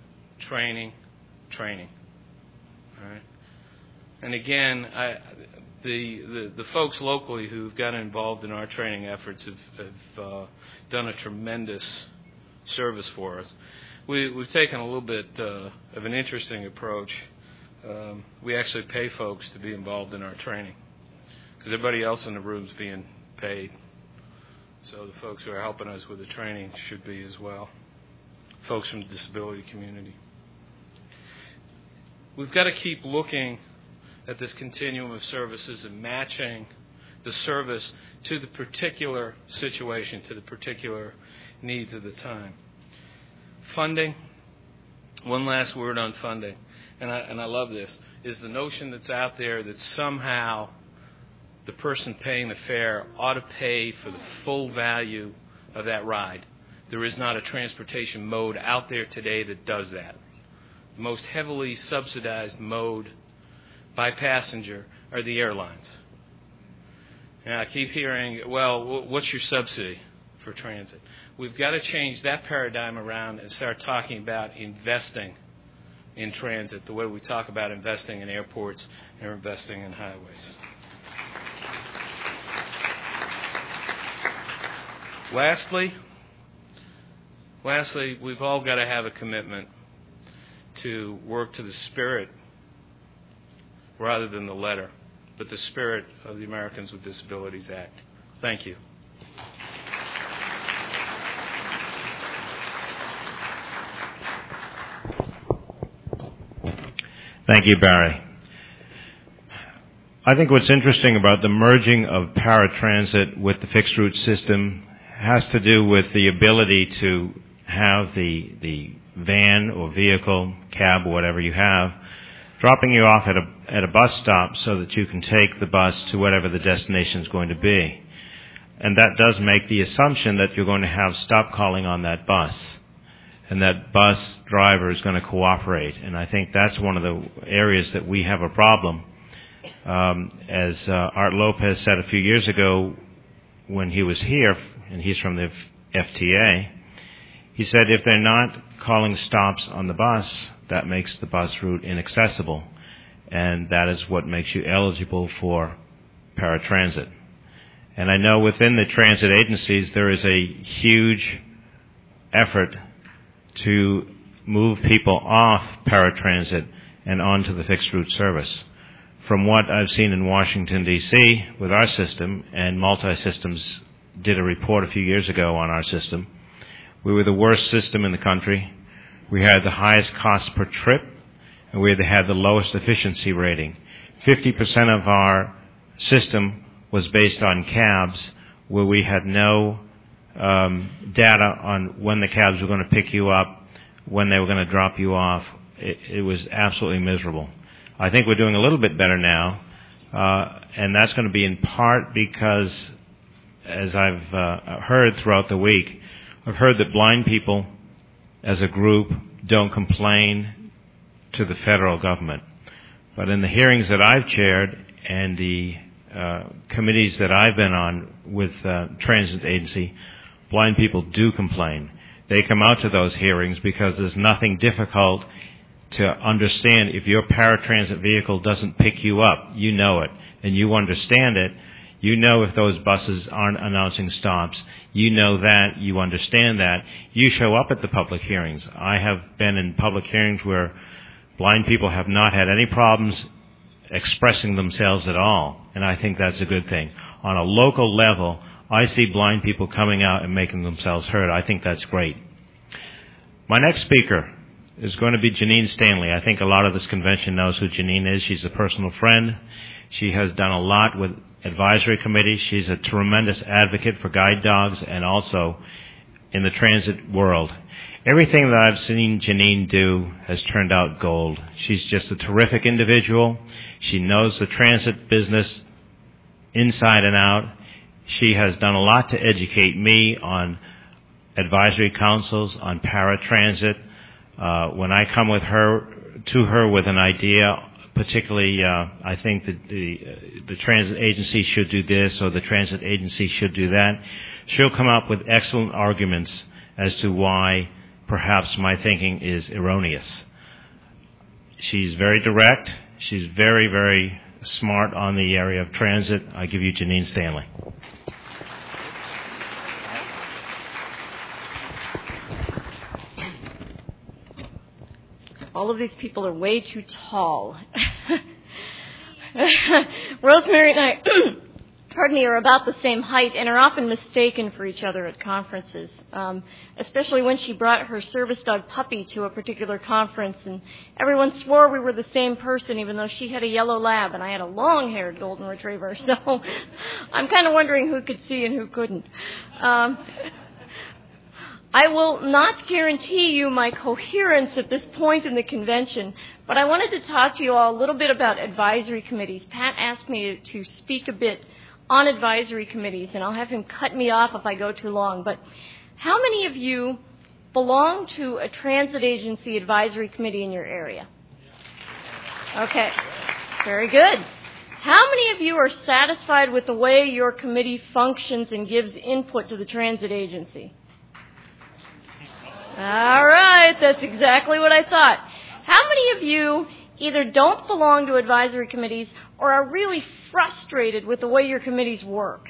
right? And again, the folks locally who've gotten involved in our training efforts have done a tremendous service for us. We've taken a little bit of an interesting approach. We actually pay folks to be involved in our training because everybody else in the room's being paid. So the folks who are helping us with the training should be as well. Folks from the disability community. We've got to keep looking at this continuum of services and matching the service to the particular situation, to the particular needs of the time. Funding. One last word on funding, and I love this, is the notion that's out there that somehow the person paying the fare ought to pay for the full value of that ride. There is not a transportation mode out there today that does that. The most heavily subsidized mode by passenger are the airlines. And I keep hearing, well, what's your subsidy for transit? We've got to change that paradigm around and start talking about investing in transit the way we talk about investing in airports and investing in highways. Lastly, we've all got to have a commitment to work to the spirit rather than the letter, but the spirit of the Americans with Disabilities Act. Thank you. Thank you, Barry. I think what's interesting about the merging of paratransit with the fixed route system has to do with the ability to have the van or vehicle, cab, or whatever you have, dropping you off at a bus stop so that you can take the bus to whatever the destination is going to be. And that does make the assumption that you're going to have stop calling on that bus, and that bus driver is going to cooperate. And I think that's one of the areas that we have a problem. As Art Lopez said a few years ago when he was here, and he's from the FTA, he said if they're not calling stops on the bus, that makes the bus route inaccessible, and that is what makes you eligible for paratransit. And I know within the transit agencies there is a huge effort to move people off paratransit and onto the fixed route service. From what I've seen in Washington, D.C. with our system, and Multi-Systems did a report a few years ago on our system, We were the worst system in the country. We had the highest cost per trip, and we had the lowest efficiency rating. 50% of our system was based on cabs, where we had no data on when the cabs were going to pick you up, when they were going to drop you off. It was absolutely miserable. I think we're doing a little bit better now, and that's going to be in part because, as I've heard throughout the week, I've heard that blind people as a group don't complain to the federal government. But in the hearings that I've chaired and the committees that I've been on with transit agency, blind people do complain. They come out to those hearings because there's nothing difficult to understand. If your paratransit vehicle doesn't pick you up, you know it, and you understand it. You know if those buses aren't announcing stops. You know that. You understand that. You show up at the public hearings. I have been in public hearings where blind people have not had any problems expressing themselves at all, and I think that's a good thing. On a local level, I see blind people coming out and making themselves heard. I think that's great. My next speaker is going to be Janine Stanley. I think a lot of this convention knows who Janine is. She's a personal friend. She has done a lot with advisory committees. She's a tremendous advocate for guide dogs and also in the transit world. Everything that I've seen Janine do has turned out gold. She's just a terrific individual. She knows the transit business inside and out. She has done a lot to educate me on advisory councils, on paratransit. When I come to her with an idea, particularly I think that the transit agency should do this or the transit agency should do that, she'll come up with excellent arguments as to why perhaps my thinking is erroneous. She's very direct. She's very, very smart on the area of transit. I give you Janine Stanley. All of these people are way too tall. Rosemary and I, are about the same height and are often mistaken for each other at conferences, especially when she brought her service dog Puppy to a particular conference, and everyone swore we were the same person, even though she had a yellow lab and I had a long-haired golden retriever. So I'm kind of wondering who could see and who couldn't. I will not guarantee you my coherence at this point in the convention, but I wanted to talk to you all a little bit about advisory committees. Pat asked me to speak a bit on advisory committees, and I'll have him cut me off if I go too long. But how many of you belong to a transit agency advisory committee in your area? Okay, very good. How many of you are satisfied with the way your committee functions and gives input to the transit agency? All right, that's exactly what I thought. How many of you either don't belong to advisory committees or are really frustrated with the way your committees work?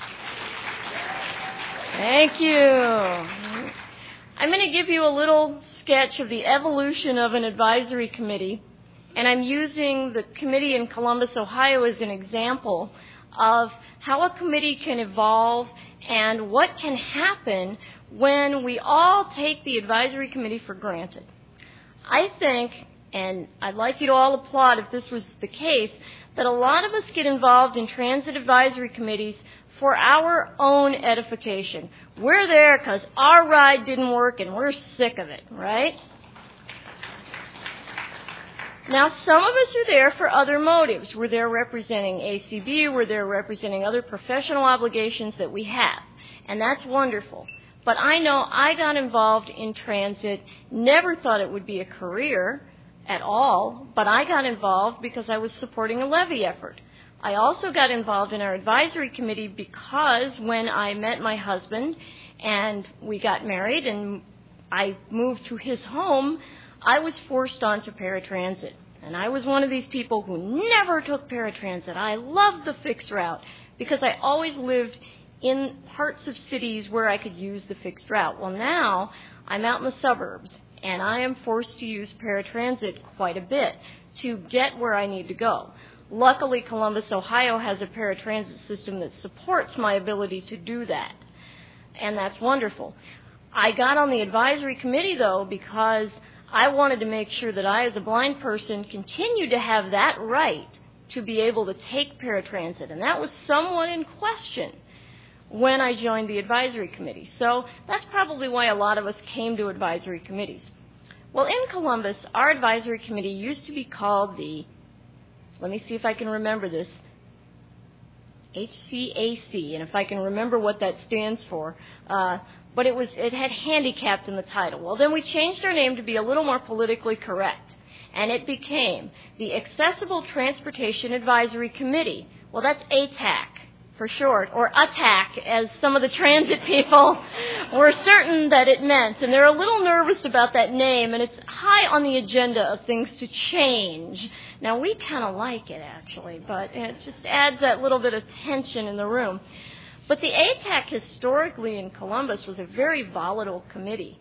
Thank you. I'm going to give you a little sketch of the evolution of an advisory committee, and I'm using the committee in Columbus, Ohio as an example of how a committee can evolve and what can happen when we all take the advisory committee for granted. I think, and I'd like you to all applaud if this was the case, that a lot of us get involved in transit advisory committees for our own edification. We're there because our ride didn't work and we're sick of it, right? Now, some of us are there for other motives. We're there representing ACB. We're there representing other professional obligations that we have, and that's wonderful. But I know I got involved in transit, never thought it would be a career at all, but I got involved because I was supporting a levy effort. I also got involved in our advisory committee because when I met my husband and we got married and I moved to his home, I was forced onto paratransit. And I was one of these people who never took paratransit. I loved the fixed route because I always lived in parts of cities where I could use the fixed route. Well, now I'm out in the suburbs, and I am forced to use paratransit quite a bit to get where I need to go. Luckily, Columbus, Ohio has a paratransit system that supports my ability to do that, and that's wonderful. I got on the advisory committee, though, because I wanted to make sure that I, as a blind person, continued to have that right to be able to take paratransit. And that was somewhat in question when I joined the advisory committee. So that's probably why a lot of us came to advisory committees. Well, in Columbus, our advisory committee used to be called the, let me see if I can remember this, HCAC, and if I can remember what that stands for, but it had handicapped in the title. Well, then we changed our name to be a little more politically correct, and it became the Accessible Transportation Advisory Committee. Well, that's ATAC for short, or ATAC, as some of the transit people were certain that it meant. And they're a little nervous about that name, and it's high on the agenda of things to change. Now, we kind of like it, actually, but it just adds that little bit of tension in the room. But the ATAC historically in Columbus was a very volatile committee.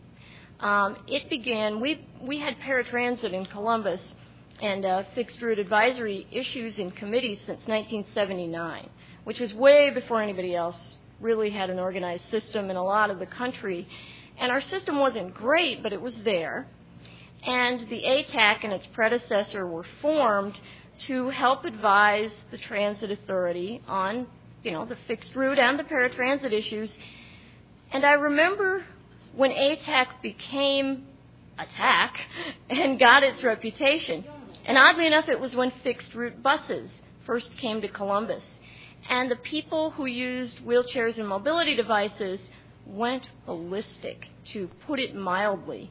It began, we had paratransit in Columbus and fixed route advisory issues in committees since 1979, which was way before anybody else really had an organized system in a lot of the country. And our system wasn't great, but it was there. And the ATAC and its predecessor were formed to help advise the Transit Authority on, the fixed route and the paratransit issues. And I remember when ATAC became ATAC and got its reputation. And oddly enough, it was when fixed route buses first came to Columbus. And the people who used wheelchairs and mobility devices went ballistic, to put it mildly.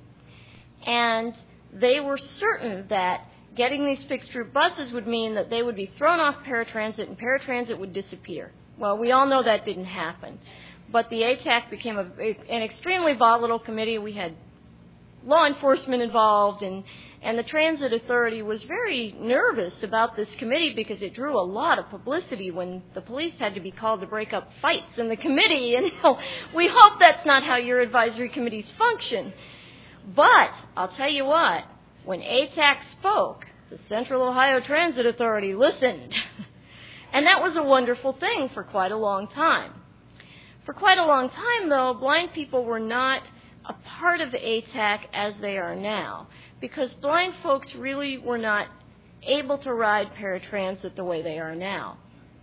And they were certain that getting these fixed route buses would mean that they would be thrown off paratransit and paratransit would disappear. Well, we all know that didn't happen. But the ATAC became an extremely volatile committee. We had law enforcement involved, and the Transit Authority was very nervous about this committee because it drew a lot of publicity when the police had to be called to break up fights in the committee. And we hope that's not how your advisory committees function. But I'll tell you what, when ATAC spoke, the Central Ohio Transit Authority listened. And that was a wonderful thing for quite a long time. For quite a long time, though, blind people were not a part of the ATAC as they are now, because blind folks really were not able to ride paratransit the way they are now.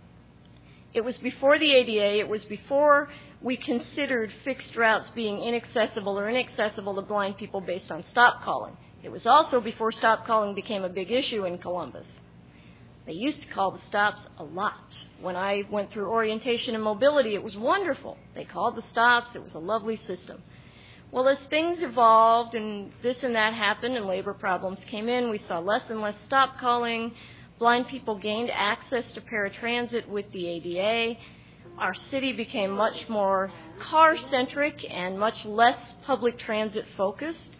It was before the ADA. It was before we considered fixed routes being inaccessible or inaccessible to blind people based on stop calling. It was also before stop calling became a big issue in Columbus. They used to call the stops a lot. When I went through orientation and mobility, it was wonderful. They called the stops. It was a lovely system. Well, as things evolved and this and that happened and labor problems came in, we saw less and less stop calling. Blind people gained access to paratransit with the ADA. Our city became much more car-centric and much less public transit-focused.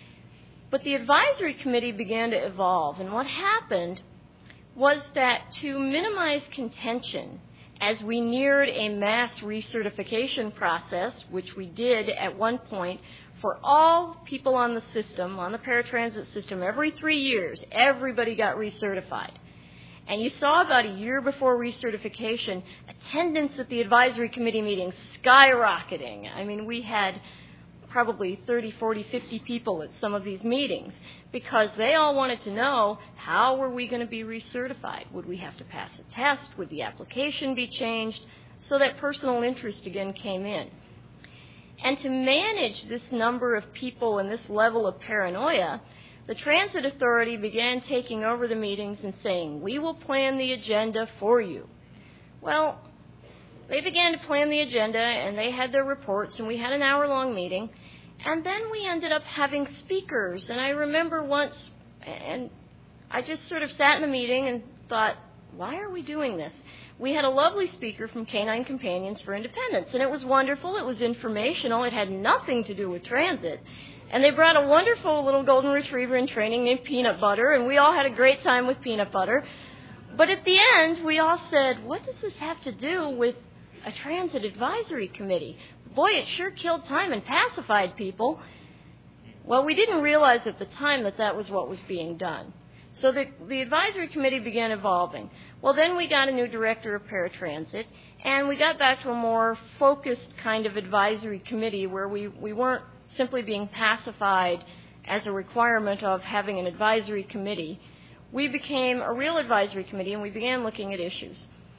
But the advisory committee began to evolve, and what happened was that to minimize contention as we neared a mass recertification process, which we did at one point for all people on the system, on the paratransit system, every 3 years, everybody got recertified. And you saw about a year before recertification, attendance at the advisory committee meetings skyrocketing. I mean, we had probably 30, 40, 50 people at some of these meetings because they all wanted to know, how were we going to be recertified? Would we have to pass a test? Would the application be changed? So that personal interest again came in. And to manage this number of people and this level of paranoia, the Transit Authority began taking over the meetings and saying, we will plan the agenda for you. Well, they began to plan the agenda, and they had their reports, and we had an hour-long meeting. And then we ended up having speakers. And I remember once, and I just sort of sat in the meeting and thought, why are we doing this? We had a lovely speaker from Canine Companions for Independence, and it was wonderful. It was informational. It had nothing to do with transit. And they brought a wonderful little golden retriever in training named Peanut Butter, and we all had a great time with Peanut Butter. But at the end, we all said, what does this have to do with a transit advisory committee? Boy, it sure killed time and pacified people. Well, we didn't realize at the time that that was what was being done. So the advisory committee began evolving. Well, then we got a new director of paratransit, and we got back to a more focused kind of advisory committee where we weren't simply being pacified as a requirement of having an advisory committee. We became a real advisory committee, and we began looking at issues.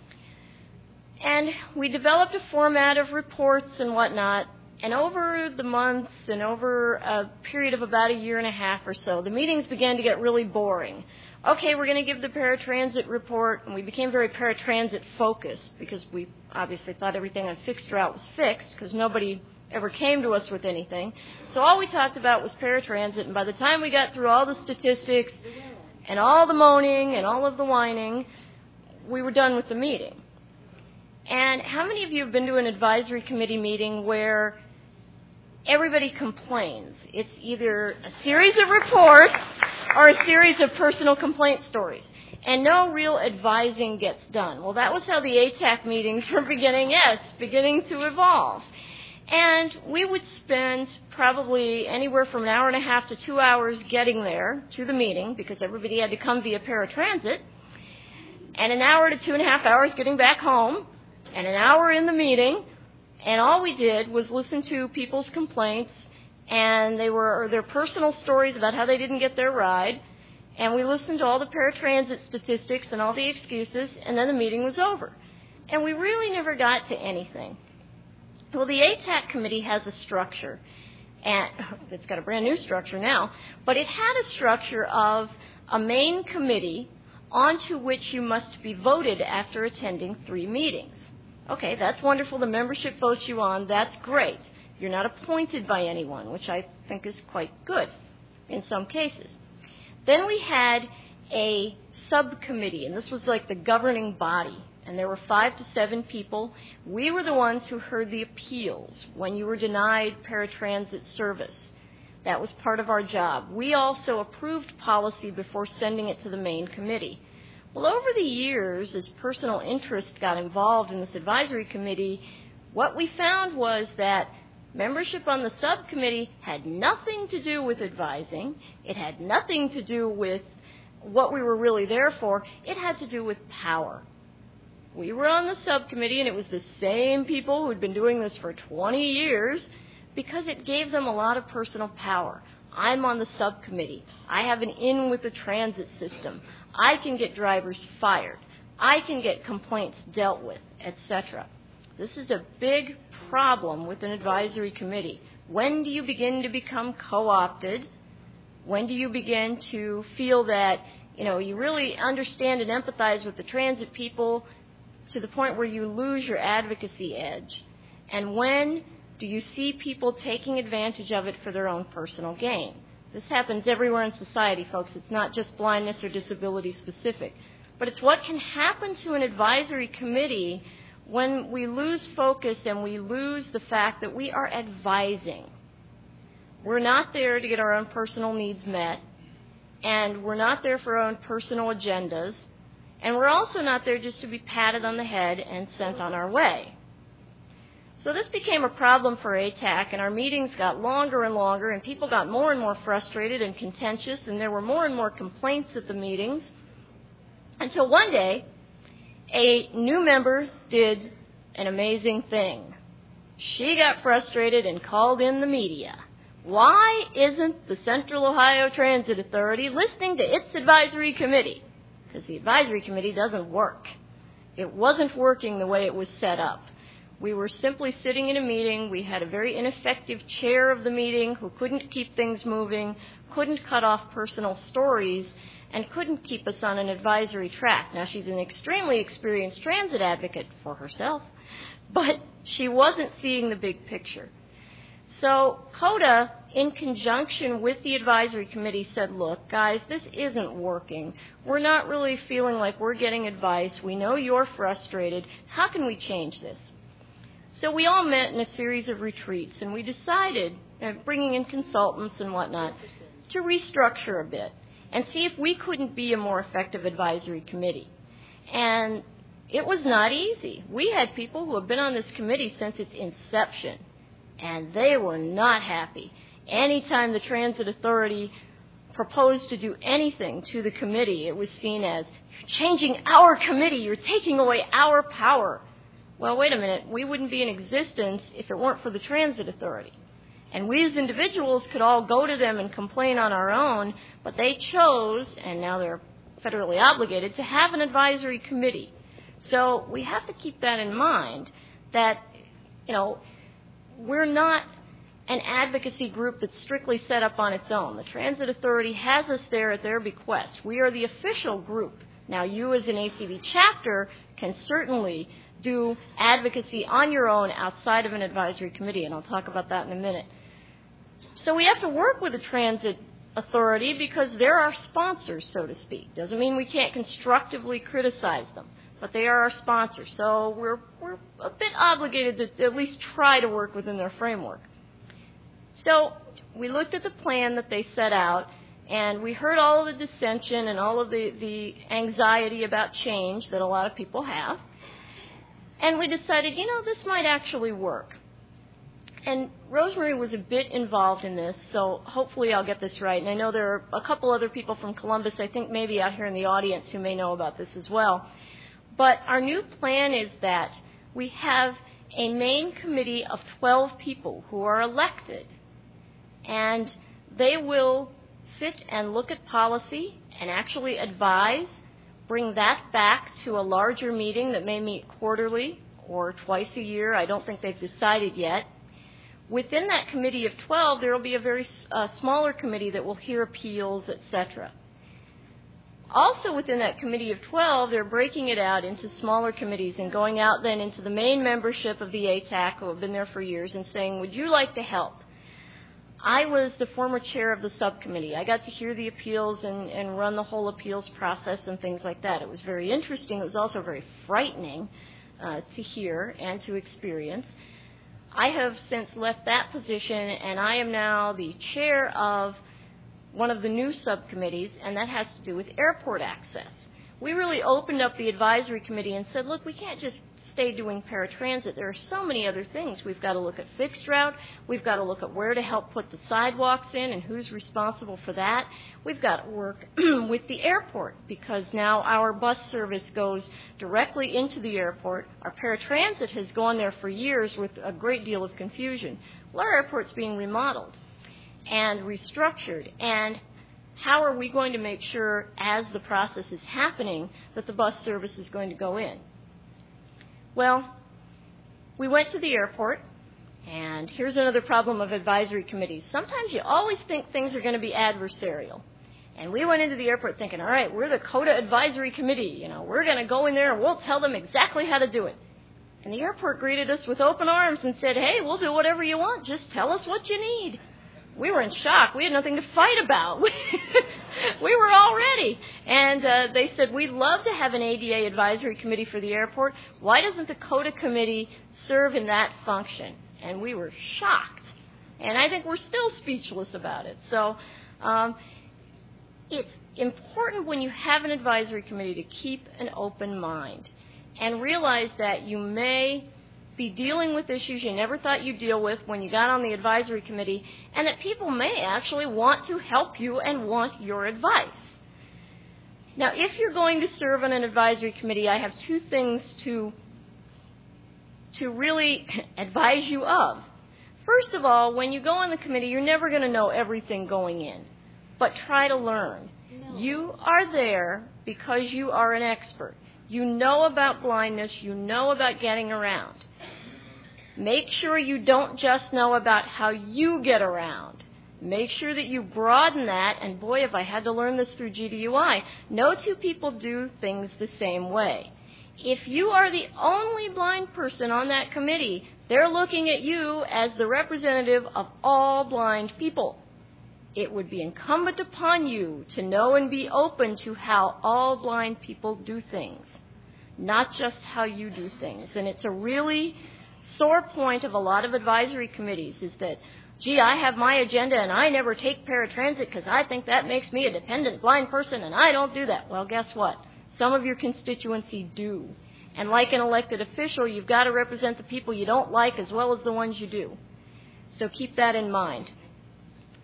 And we developed a format of reports and whatnot, and over the months and over a period of about a year and a half or so, the meetings began to get really boring. Okay, we're going to give the paratransit report, and we became very paratransit focused because we obviously thought everything on fixed route was fixed because nobody ever came to us with anything. So all we talked about was paratransit, and by the time we got through all the statistics and all the moaning and all of the whining, we were done with the meeting. And how many of you have been to an advisory committee meeting where everybody complains? It's either a series of reports or a series of personal complaint stories, and no real advising gets done. Well, that was how the ATAC meetings were beginning to evolve. And we would spend probably anywhere from an hour and a half to 2 hours getting there to the meeting because everybody had to come via paratransit, and an hour to 2.5 hours getting back home, and an hour in the meeting, and all we did was listen to people's complaints, and they were their personal stories about how they didn't get their ride, and we listened to all the paratransit statistics and all the excuses, and then the meeting was over. And we really never got to anything. Well, the ATAC committee has a structure, and it's got a brand new structure now, but it had a structure of a main committee onto which you must be voted after attending 3 meetings. Okay, that's wonderful. The membership votes you on. That's great. You're not appointed by anyone, which I think is quite good in some cases. Then we had a subcommittee, and this was like the governing body, and there were 5 to 7 people. We were the ones who heard the appeals when you were denied paratransit service. That was part of our job. We also approved policy before sending it to the main committee. Well, over the years, as personal interest got involved in this advisory committee, what we found was that membership on the subcommittee had nothing to do with advising. It had nothing to do with what we were really there for. It had to do with power. We were on the subcommittee, and it was the same people who had been doing this for 20 years because it gave them a lot of personal power. I'm on the subcommittee. I have an in with the transit system. I can get drivers fired. I can get complaints dealt with, etc. This is a big problem with an advisory committee. When do you begin to become co-opted? When do you begin to feel that, you really understand and empathize with the transit people to the point where you lose your advocacy edge? And when do you see people taking advantage of it for their own personal gain? This happens everywhere in society, folks. It's not just blindness or disability specific. But it's what can happen to an advisory committee when we lose focus and we lose the fact that we are advising. We're not there to get our own personal needs met, and we're not there for our own personal agendas, and we're also not there just to be patted on the head and sent on our way. So this became a problem for ATAC, and our meetings got longer and longer, and people got more and more frustrated and contentious, and there were more and more complaints at the meetings, until one day, a new member did an amazing thing. She got frustrated and called in the media. Why isn't the Central Ohio Transit Authority listening to its advisory committee? Because the advisory committee doesn't work. It wasn't working the way it was set up. We were simply sitting in a meeting. We had a very ineffective chair of the meeting who couldn't keep things moving, couldn't cut off personal stories, and couldn't keep us on an advisory track. Now, she's an extremely experienced transit advocate for herself, but she wasn't seeing the big picture. So COTA, in conjunction with the advisory committee, said, look, guys, this isn't working. We're not really feeling like we're getting advice. We know you're frustrated. How can we change this? So we all met in a series of retreats, and we decided, bringing in consultants and whatnot, to restructure a bit and see if we couldn't be a more effective advisory committee. And it was not easy. We had people who have been on this committee since its inception, and they were not happy. Anytime the Transit Authority proposed to do anything to the committee, it was seen as, you're changing our committee, you're taking away our power. Well, wait a minute, we wouldn't be in existence if it weren't for the Transit Authority. And we as individuals could all go to them and complain on our own, but they chose, and now they're federally obligated, to have an advisory committee. So we have to keep that in mind, that, we're not an advocacy group that's strictly set up on its own. The Transit Authority has us there at their bequest. We are the official group. Now, you as an ACB chapter can certainly do advocacy on your own outside of an advisory committee, and I'll talk about that in a minute. So we have to work with the Transit Authority because they're our sponsors, so to speak. Doesn't mean we can't constructively criticize them, but they are our sponsors. So we're a bit obligated to at least try to work within their framework. So we looked at the plan that they set out, and we heard all of the dissension and all of the anxiety about change that a lot of people have. And we decided, this might actually work. And Rosemary was a bit involved in this, so hopefully I'll get this right. And I know there are a couple other people from Columbus, I think maybe out here in the audience, who may know about this as well. But our new plan is that we have a main committee of 12 people who are elected. And they will sit and look at policy and actually advise, bring that back to a larger meeting that may meet quarterly or twice a year. I don't think they've decided yet. Within that committee of 12, there will be a very smaller committee that will hear appeals, etc. Also within that committee of 12, they're breaking it out into smaller committees and going out then into the main membership of the ATAC, who have been there for years, and saying, would you like to help? I was the former chair of the subcommittee. I got to hear the appeals and run the whole appeals process and things like that. It was very interesting. It was also very frightening to hear and to experience. I have since left that position, and I am now the chair of one of the new subcommittees, and that has to do with airport access. We really opened up the advisory committee and said, look, we can't just stay doing paratransit. There are so many other things. We've got to look at fixed route. We've got to look at where to help put the sidewalks in and who's responsible for that. We've got to work with the airport because now our bus service goes directly into the airport. Our paratransit has gone there for years with a great deal of confusion. Well, our airport's being remodeled and restructured, and how are we going to make sure as the process is happening that the bus service is going to go in? Well, we went to the airport, and here's another problem of advisory committees. Sometimes you always think things are going to be adversarial. And we went into the airport thinking, all right, we're the COTA Advisory Committee. We're going to go in there and we'll tell them exactly how to do it. And the airport greeted us with open arms and said, hey, we'll do whatever you want. Just tell us what you need. We were in shock. We had nothing to fight about. We were all ready. And they said, we'd love to have an ADA advisory committee for the airport. Why doesn't the COTA committee serve in that function? And we were shocked. And I think we're still speechless about it. So it's important when you have an advisory committee to keep an open mind and realize that you may be dealing with issues you never thought you'd deal with when you got on the advisory committee, and that people may actually want to help you and want your advice. Now, if you're going to serve on an advisory committee, I have two things to really advise you of. First of all, when you go on the committee, you're never going to know everything going in, but try to learn. No. You are there because you are an expert. You know about blindness. You know about getting around. Make sure you don't just know about how you get around. Make sure that you broaden that, and boy, if I had to learn this through GDUI, no two people do things the same way. If you are the only blind person on that committee, they're looking at you as the representative of all blind people. It would be incumbent upon you to know and be open to how all blind people do things, not just how you do things. And it's a really sore point of a lot of advisory committees is that, gee, I have my agenda and I never take paratransit because I think that makes me a dependent blind person and I don't do that. Well, guess what? Some of your constituency do. And like an elected official, you've got to represent the people you don't like as well as the ones you do. So keep that in mind.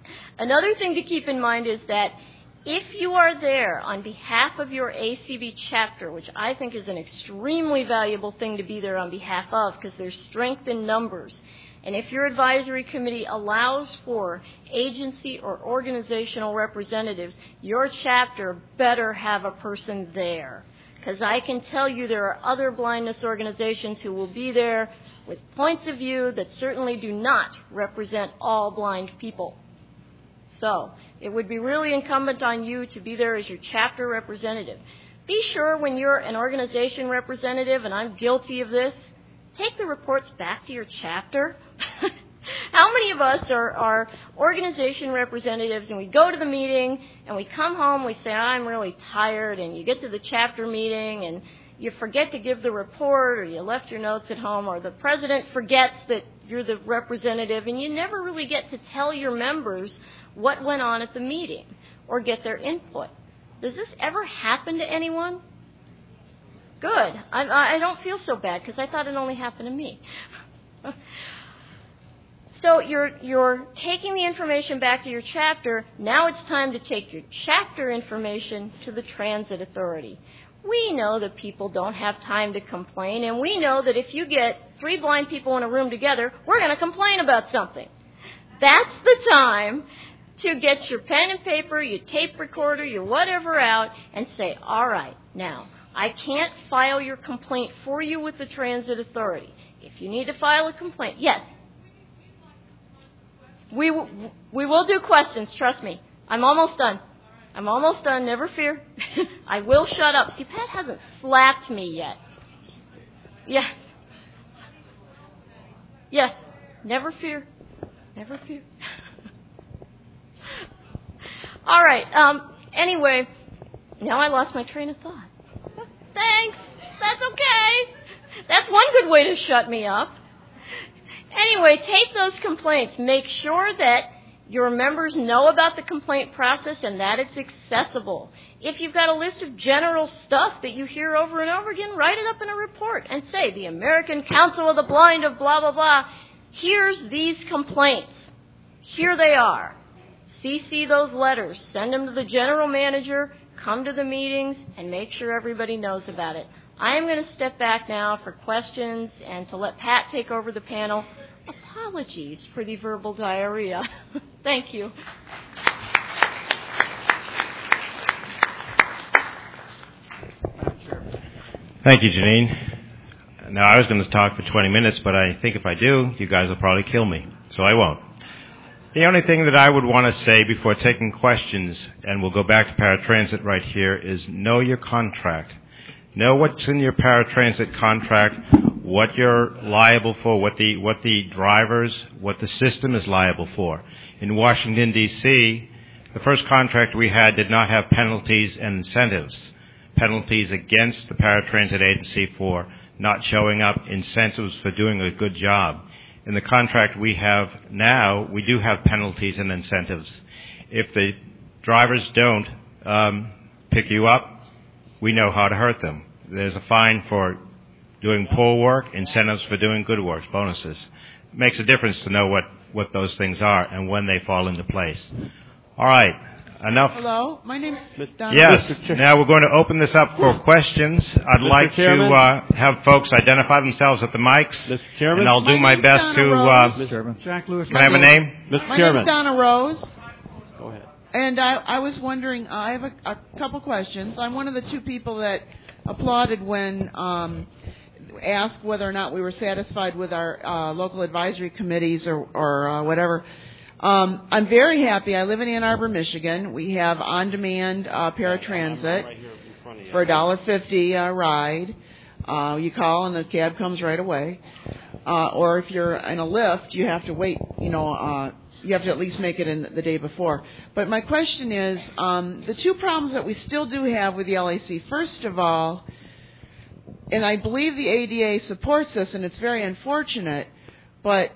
Another thing to keep in mind is that if you are there on behalf of your ACB chapter, which I think is an extremely valuable thing to be there on behalf of because there's strength in numbers, and if your advisory committee allows for agency or organizational representatives, your chapter better have a person there. Because I can tell you there are other blindness organizations who will be there with points of view that certainly do not represent all blind people. So it would be really incumbent on you to be there as your chapter representative. Be sure when you're an organization representative, and I'm guilty of this, take the reports back to your chapter. How many of us are organization representatives and we go to the meeting and we come home, we say, I'm really tired, and you get to the chapter meeting and you forget to give the report, or you left your notes at home, or the president forgets that you're the representative, and you never really get to tell your members what went on at the meeting or get their input. Does this ever happen to anyone? Good. I don't feel so bad because I thought it only happened to me. So you're taking the information back to your chapter. Now it's time to take your chapter information to the transit authority. We know that people don't have time to complain, and we know that if you get 3 blind people in a room together, we're going to complain about something. That's the time to get your pen and paper, your tape recorder, your whatever out, and say, all right, now, I can't file your complaint for you with the transit authority. If you need to file a complaint, yes. We will do questions, trust me. I'm almost done. Never fear. I will shut up. See, Pat hasn't slapped me yet. Yes. Yes. Never fear. All right. Anyway, now I lost my train of thought. Thanks. That's okay. That's one good way to shut me up. Anyway, take those complaints. Make sure that your members know about the complaint process and that it's accessible. If you've got a list of general stuff that you hear over and over again, write it up in a report and say, the American Council of the Blind of blah, blah, blah. Here's these complaints. Here they are. CC those letters. Send them to the general manager. Come to the meetings and make sure everybody knows about it. I am going to step back now for questions and to let Pat take over the panel. Apologies for the verbal diarrhea. Thank you. Thank you, Janine. Now, I was going to talk for 20 minutes, but I think if I do, you guys will probably kill me, so I won't. The only thing that I would want to say before taking questions, and we'll go back to paratransit right here, is know your contract. Know what's in your paratransit contract, what you're liable for, what the drivers, what the system is liable for. In Washington, D.C., the first contract we had did not have penalties and incentives. Penalties against the paratransit agency for not showing up, incentives for doing a good job. In the contract we have now, we do have penalties and incentives. If the drivers don't pick you up, we know how to hurt them. There's a fine for doing poor work, incentives for doing good work, bonuses. It makes a difference to know what those things are and when they fall into place. All right, enough. Hello, my name is Donna. Yes, now we're going to open this up for questions. I'd like to have folks identify themselves at the mics. Mr. Chairman? And I'll do my best to... Mr. Chairman. Jack Lewis. Can I have a name? Mr. My Chairman. name is Donna Rose. Go ahead. And I was wondering, I have a couple questions. I'm one of the 2 people that applauded when asked whether or not we were satisfied with our local advisory committees or whatever. I'm very happy. I live in Ann Arbor, Michigan. We have on-demand paratransit for $1.50 a ride. You call and the cab comes right away. Or if you're in a lift, you have to wait, you have to at least make it in the day before. But my question is, the 2 problems that we still do have with the LAC, first of all, and I believe the ADA supports this, and it's very unfortunate, but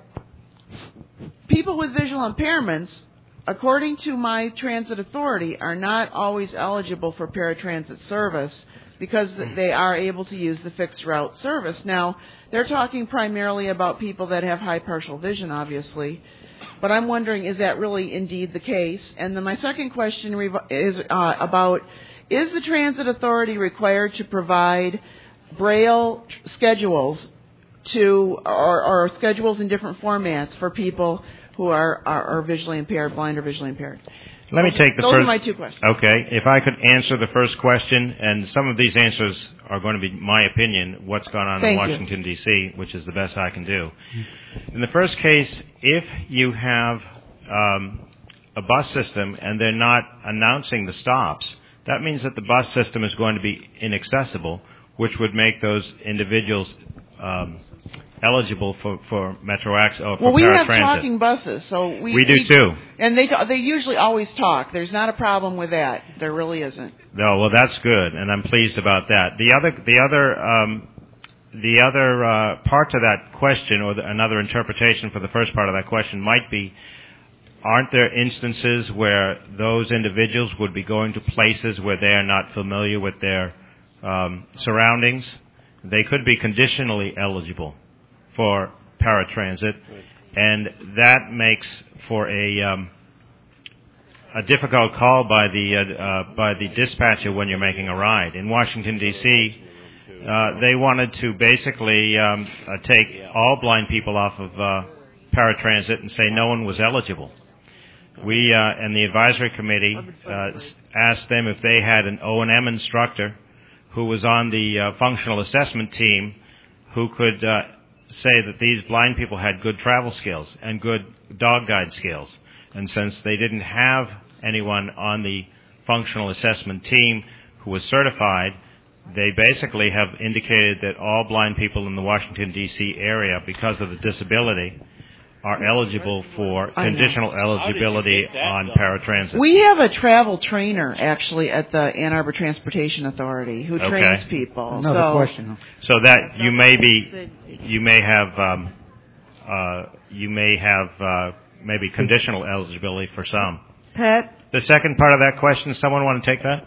people with visual impairments, according to my transit authority, are not always eligible for paratransit service because they are able to use the fixed route service. Now, they're talking primarily about people that have high partial vision, obviously. But I'm wondering, is that really indeed the case? And then my second question is about, is the Transit Authority required to provide Braille schedules or schedules in different formats for people who are visually impaired, blind or visually impaired? Let me take the Those first. are my two questions. Okay. If I could answer the first question, and some of these answers are going to be my opinion, what's going on in Washington, D.C., which is the best I can do. In the first case, if you have a bus system and they're not announcing the stops, that means that the bus system is going to be inaccessible, which would make those individuals eligible for Metro Access or for Well, we have paratransit. talking buses, so We do too. And they usually always talk. There's not a problem with that. There really isn't. No, well, that's good, and I'm pleased about that. The other part to that question, or another interpretation for the first part of that question, might be: aren't there instances where those individuals would be going to places where they are not familiar with their surroundings? They could be conditionally eligible for paratransit, and that makes for a difficult call by the dispatcher when you're making a ride. In Washington, D.C., they wanted to basically take all blind people off of paratransit and say no one was eligible. We and the advisory committee asked them if they had an O&M instructor who was on the functional assessment team who could say that these blind people had good travel skills and good dog guide skills. And since they didn't have anyone on the functional assessment team who was certified, they basically have indicated that all blind people in the Washington, D.C. area, because of the disability, are eligible for conditional eligibility on paratransit. We have a travel trainer, actually, at the Ann Arbor Transportation Authority who trains people. Another question. So that you may have maybe conditional eligibility for some. Pat? The second part of that question, someone want to take that?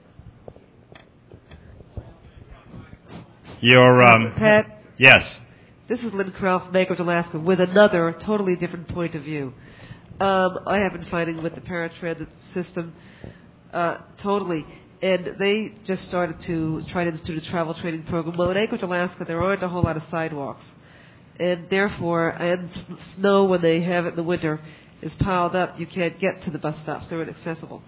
Pat? Yes. This is Lynn Carell from Anchorage, Alaska, with another totally different point of view. I have been fighting with the paratransit system totally, and they just started to try to institute a travel training program. Well, in Anchorage, Alaska, there aren't a whole lot of sidewalks, and therefore, and snow when they have it in the winter is piled up. You can't get to the bus stops; they're inaccessible.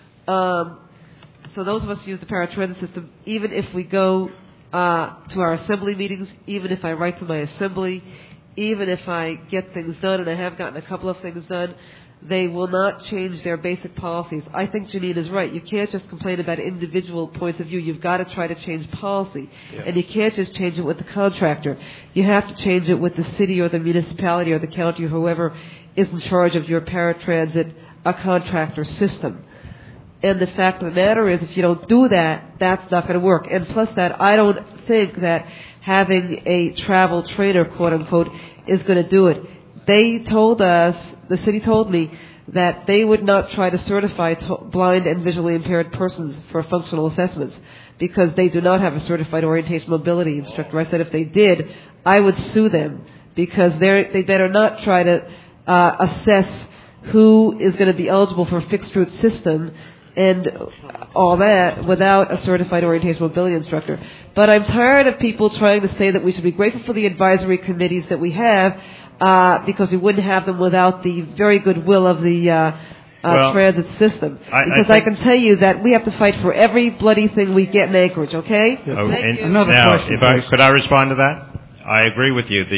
So those of us who use the paratransit system, even if we go to our assembly meetings, even if I write to my assembly, even if I get things done, and I have gotten a couple of things done, they will not change their basic policies. I think Janine is right. You can't just complain about individual points of view. You've got to try to change policy. Yeah. And you can't just change it with the contractor. You have to change it with the city or the municipality or the county or whoever is in charge of your paratransit, a contractor system. And the fact of the matter is, if you don't do that, that's not going to work. And plus that, I don't think that having a travel trainer, quote unquote, is going to do it. They told us, the city told me, that they would not try to certify blind and visually impaired persons for functional assessments because they do not have a certified orientation mobility instructor. I said if they did, I would sue them because they better not try to assess who is going to be eligible for a fixed route system and all that without a certified orientation mobility instructor. But I'm tired of people trying to say that we should be grateful for the advisory committees that we have because we wouldn't have them without the very good will of the transit system. I can tell you that we have to fight for every bloody thing we get in Anchorage, okay? Thank you. Another question. Could I respond to that? I agree with you.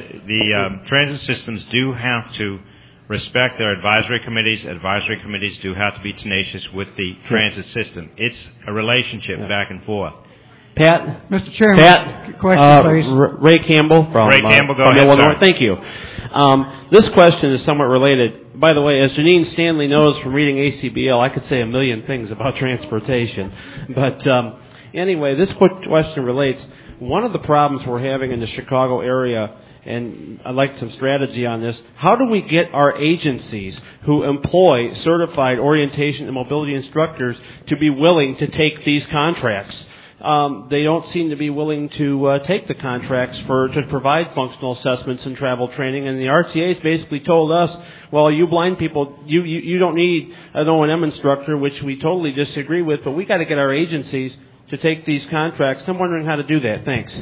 The transit systems do have to respect their advisory committees. Advisory committees do have to be tenacious with the transit system. It's a relationship back and forth. Pat? Mr. Chairman, Pat, question, please. Ray Campbell from Illinois. Thank you. This question is somewhat related. By the way, as Janine Stanley knows from reading ACBL, I could say a million things about transportation. But anyway, this question relates. One of the problems we're having in the Chicago area, and I'd like some strategy on this, how do we get our agencies who employ certified orientation and mobility instructors to be willing to take these contracts? they don't seem to be willing to take the contracts to provide functional assessments and travel training. And the RTA's basically told us, well, you blind people, you don't need an O&M instructor, which we totally disagree with, but we got to get our agencies to take these contracts. I'm wondering how to do that. Thanks.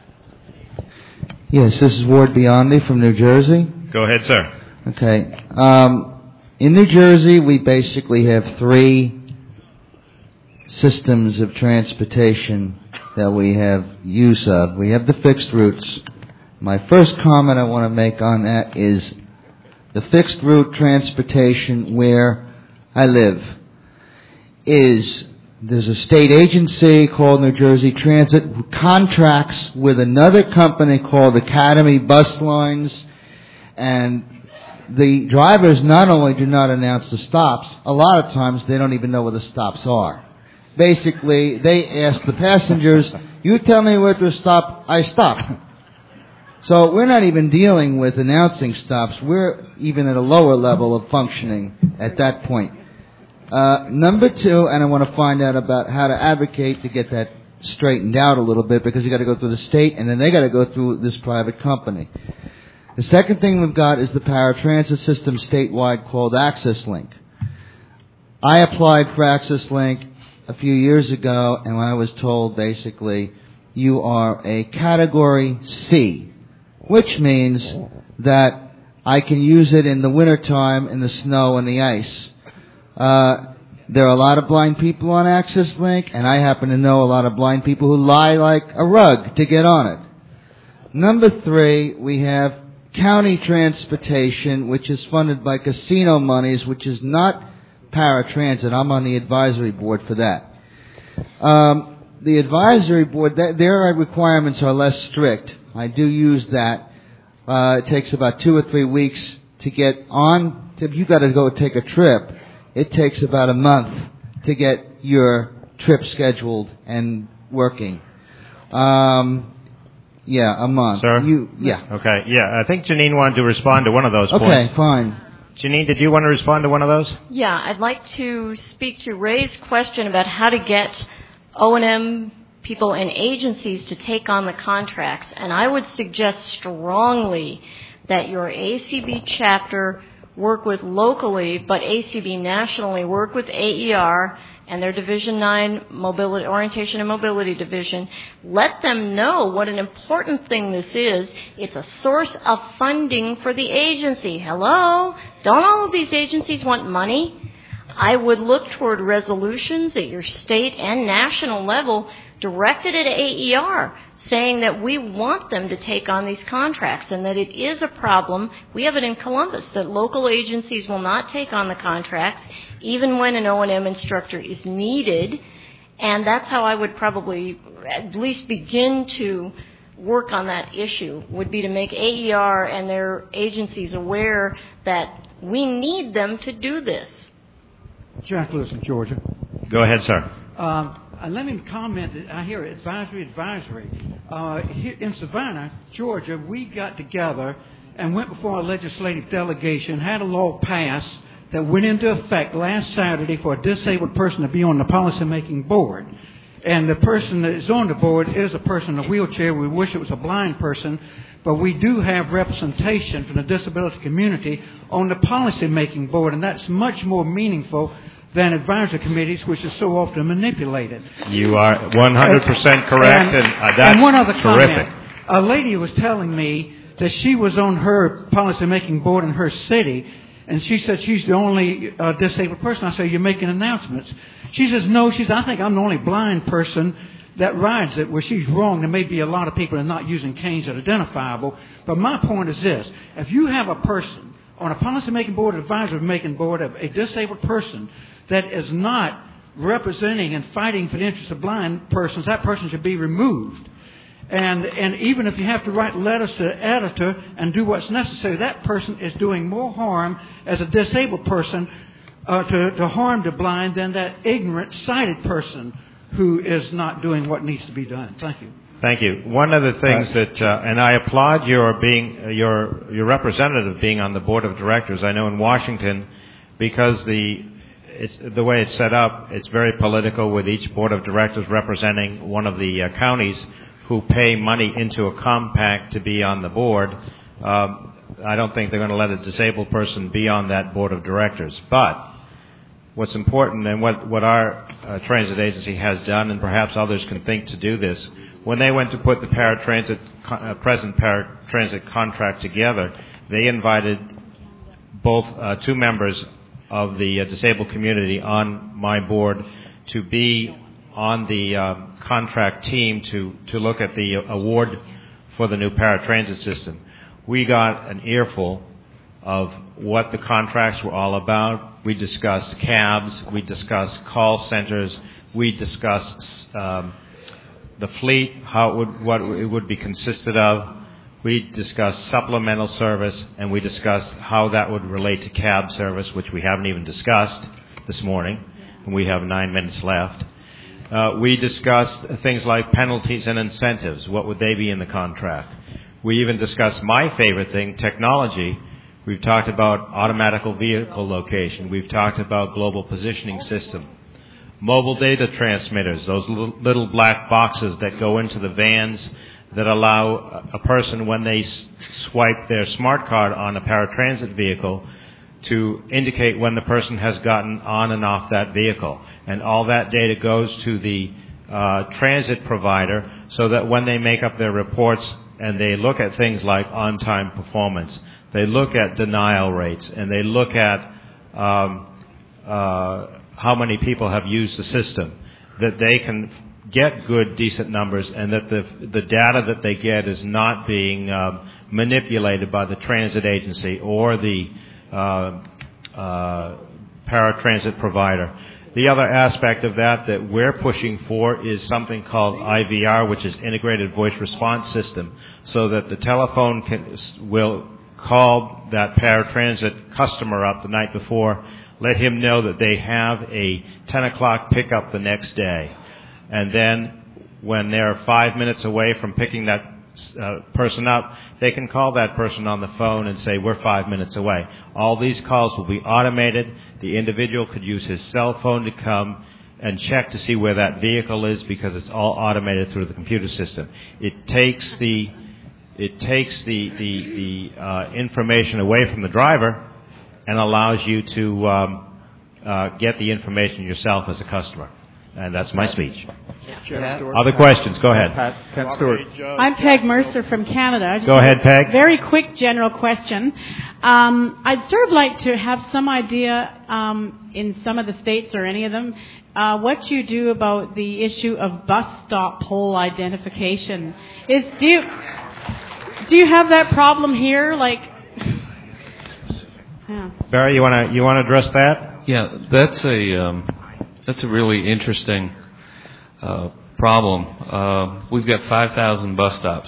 Yes, this is Ward Biondi from New Jersey. Go ahead, sir. Okay. In New Jersey, we basically have 3 systems of transportation that we have use of. We have the fixed routes. My first comment I want to make on that is the fixed route transportation where I live there's a state agency called New Jersey Transit who contracts with another company called Academy Bus Lines, and the drivers not only do not announce the stops, a lot of times they don't even know where the stops are. Basically, they ask the passengers, you tell me where to stop, I stop. So we're not even dealing with announcing stops. We're even at a lower level of functioning at that point. Number 2, and I want to find out about how to advocate to get that straightened out a little bit, because you got to go through the state and then they got to go through this private company. The second thing we've got is the paratransit system statewide called Access Link. I applied for Access Link a few years ago, and I was told basically you are a Category C, which means that I can use it in the wintertime in the snow and the ice. There are a lot of blind people on Access Link, and I happen to know a lot of blind people who lie like a rug to get on it. Number 3, we have county transportation, which is funded by casino monies, which is not paratransit. I'm on the advisory board for that. The advisory board, their requirements are less strict. I do use that. It takes about 2 or 3 weeks to get on. If you've got to go take a trip, it takes about a month to get your trip scheduled and working. Yeah, a month. Sir? Yeah. Okay, yeah. I think Janine wanted to respond to one of those points. Okay, fine. Janine, did you want to respond to one of those? Yeah, I'd like to speak to Ray's question about how to get O&M people and agencies to take on the contracts. And I would suggest strongly that your ACB chapter work with locally, but ACB nationally work with AER and their Division 9 Mobility, Orientation and Mobility Division. Let them know what an important thing this is. It's a source of funding for the agency. Hello? Don't all of these agencies want money? I would look toward resolutions at your state and national level directed at AER, saying that we want them to take on these contracts and that it is a problem. We have it in Columbus that local agencies will not take on the contracts even when an O&M instructor is needed. And that's how I would probably at least begin to work on that issue, would be to make AER and their agencies aware that we need them to do this. Jack Lewis in Georgia. Go ahead, sir. Let me comment. I hear advisory. Here in Savannah, Georgia, we got together and went before a legislative delegation, had a law passed that went into effect last Saturday for a disabled person to be on the policymaking board. And the person that is on the board is a person in a wheelchair. We wish it was a blind person, but we do have representation from the disability community on the policymaking board, and that's much more meaningful than advisory committees, which is so often manipulated. You are 100% correct, and that's and one other terrific. Comment. A lady was telling me that she was on her policymaking board in her city, and she said she's the only disabled person. I said, you're making announcements. She says, no, I think I'm the only blind person that rides it, where she's wrong. There may be a lot of people that are not using canes that are identifiable. But my point is this. If you have a person on a policymaking board, advisory making board, a disabled person that is not representing and fighting for the interests of blind persons, that person should be removed. And even if you have to write letters to the editor and do what's necessary, that person is doing more harm as a disabled person to harm the blind than that ignorant, sighted person who is not doing what needs to be done. Thank you. Thank you. One of the things that, and I applaud your your representative being on the board of directors. I know in Washington, because the the way it's set up, it's very political, with each board of directors representing one of the counties who pay money into a compact to be on the board. I don't think they're going to let a disabled person be on that board of directors. But what's important, and what our transit agency has done, and perhaps others can think to do this, when they went to put the present paratransit contract together, they invited both two members of the disabled community on my board to be on the contract team to look at the award for the new paratransit system. We got an earful of what the contracts were all about. We discussed cabs, we discussed call centers, we discussed the fleet, what it would be consisted of. We discussed supplemental service, and we discussed how that would relate to cab service, which we haven't even discussed this morning, and we have 9 minutes left. We discussed things like penalties and incentives. What would they be in the contract? We even discussed my favorite thing, technology. We've talked about automatic vehicle location. We've talked about global positioning system. Mobile data transmitters, those little black boxes that go into the vans that allow a person, when they swipe their smart card on a paratransit vehicle, to indicate when the person has gotten on and off that vehicle. And all that data goes to the transit provider so that when they make up their reports and they look at things like on-time performance, they look at denial rates, and they look at how many people have used the system, that they can get good, decent numbers, and that the data that they get is not being manipulated by the transit agency or the paratransit provider. The other aspect of that we're pushing for is something called IVR, which is Integrated Voice Response System, so that the telephone will call that paratransit customer up the night before, let him know that they have a 10 o'clock pickup the next day. And then when they're 5 minutes away from picking that person up, they can call that person on the phone and say, we're 5 minutes away. All these calls will be automated. The individual could use his cell phone to come and check to see where that vehicle is, because it's all automated through the computer system. It takes the information away from the driver and allows you to get the information yourself as a customer. And that's my speech. Other questions? Go ahead. Pat Stewart. I'm Peg Mercer from Canada. Go ahead, Peg. Very quick general question. I'd sort of like to have some idea in some of the states or any of them what you do about the issue of bus stop pole identification. Do you have that problem here? Like, yeah. Barry, you want to address that? Yeah, that's a really interesting problem. We've got 5,000 bus stops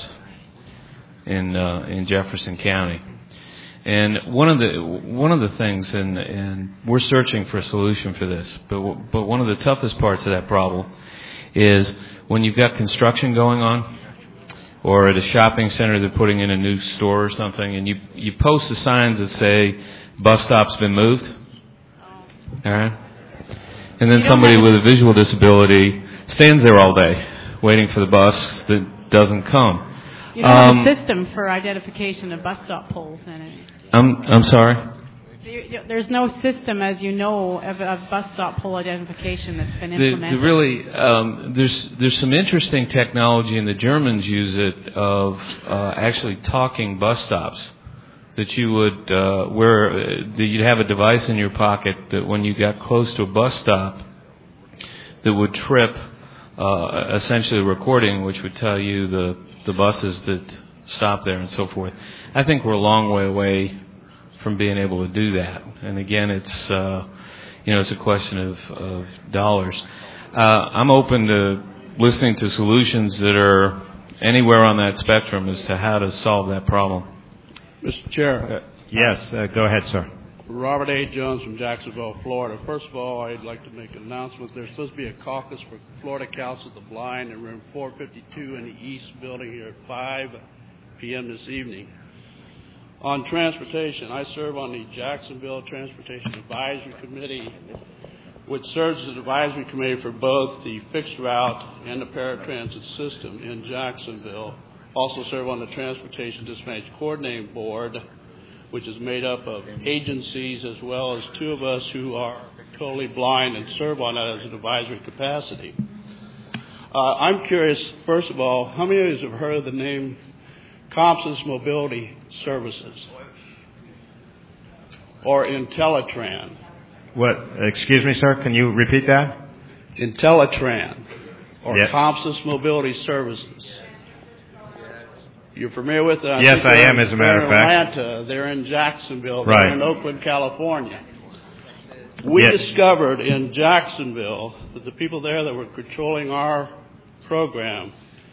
in Jefferson County, and one of the things, and we're searching for a solution for this, but one of the toughest parts of that problem is when you've got construction going on, or at a shopping center they're putting in a new store or something, and you post the signs that say bus stop's been moved. All right. And then somebody with a visual disability stands there all day waiting for the bus that doesn't come. You don't have a system for identification of bus stop poles in it. I'm sorry? There's no system, as you know, of bus stop pole identification that's been implemented. There's some interesting technology, and the Germans use it, of actually talking bus stops. That you would you'd have a device in your pocket that when you got close to a bus stop, that would trip essentially a recording, which would tell you the buses that stop there and so forth. I think we're a long way away from being able to do that. And again, it's it's a question of dollars. I'm open to listening to solutions that are anywhere on that spectrum as to how to solve that problem. Mr. Chair. Yes, go ahead, sir. Robert A. Jones from Jacksonville, Florida. First of all, I'd like to make an announcement. There's supposed to be a caucus for Florida Council of the Blind in room 452 in the East Building here at 5 p.m. this evening. On transportation, I serve on the Jacksonville Transportation Advisory Committee. which serves as an advisory committee for both the fixed route and the paratransit system in Jacksonville. Also serve on the Transportation Dispatch Coordinating Board, which is made up of agencies as well as two of us who are totally blind and serve on that as an advisory capacity. I'm curious, first of all, how many of you have heard of the name Compsys Mobility Services or Intellatran? What? Excuse me, sir. Can you repeat that? Intellatran or Yes. Compsys Mobility Services. You're familiar with it? Yes, I am, as a matter of fact. Atlanta, they're in Jacksonville, Right. they're in Oakland, California. We discovered in Jacksonville that the people there that were controlling our program,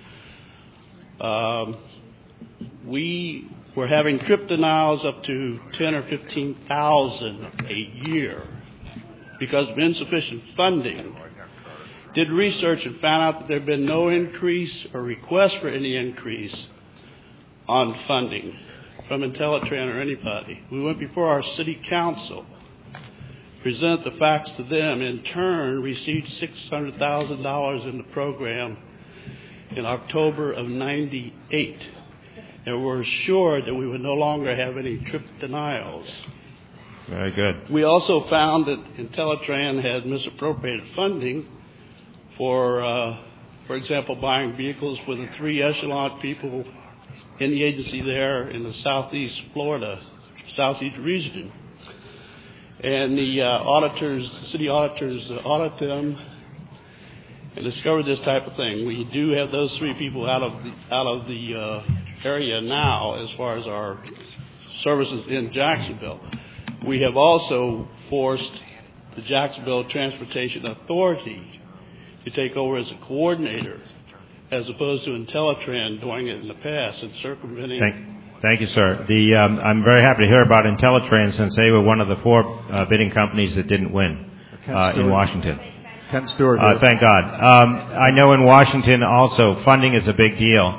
we were having trip denials up to 10 or 15,000 a year because of insufficient funding. Did research and found out that there had been no increase or request for any increase on funding from Intellatran or anybody. We went before our city council, presented the facts to them, in turn received $600,000 in the program in October of '98, and were assured that we would no longer have any trip denials. Very good. We also found that Intellatran had misappropriated funding for example, buying vehicles for the 3 echelon people in the agency there in the southeast Florida, southeast region. And the city auditors audit them and discovered this type of thing. We do have those 3 people out of the area now as far as our services in Jacksonville. We have also forced the Jacksonville Transportation Authority to take over as a coordinator, as opposed to Intellatran doing it in the past and circumventing. Thank you, sir. I'm very happy to hear about Intellatran, since they were one of the 4 bidding companies that didn't win in Washington. Ken Stewart. Thank God. I know in Washington also funding is a big deal.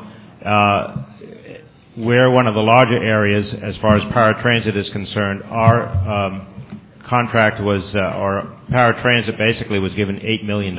We're one of the larger areas as far as paratransit is concerned. Our contract was, or paratransit basically was given $8 million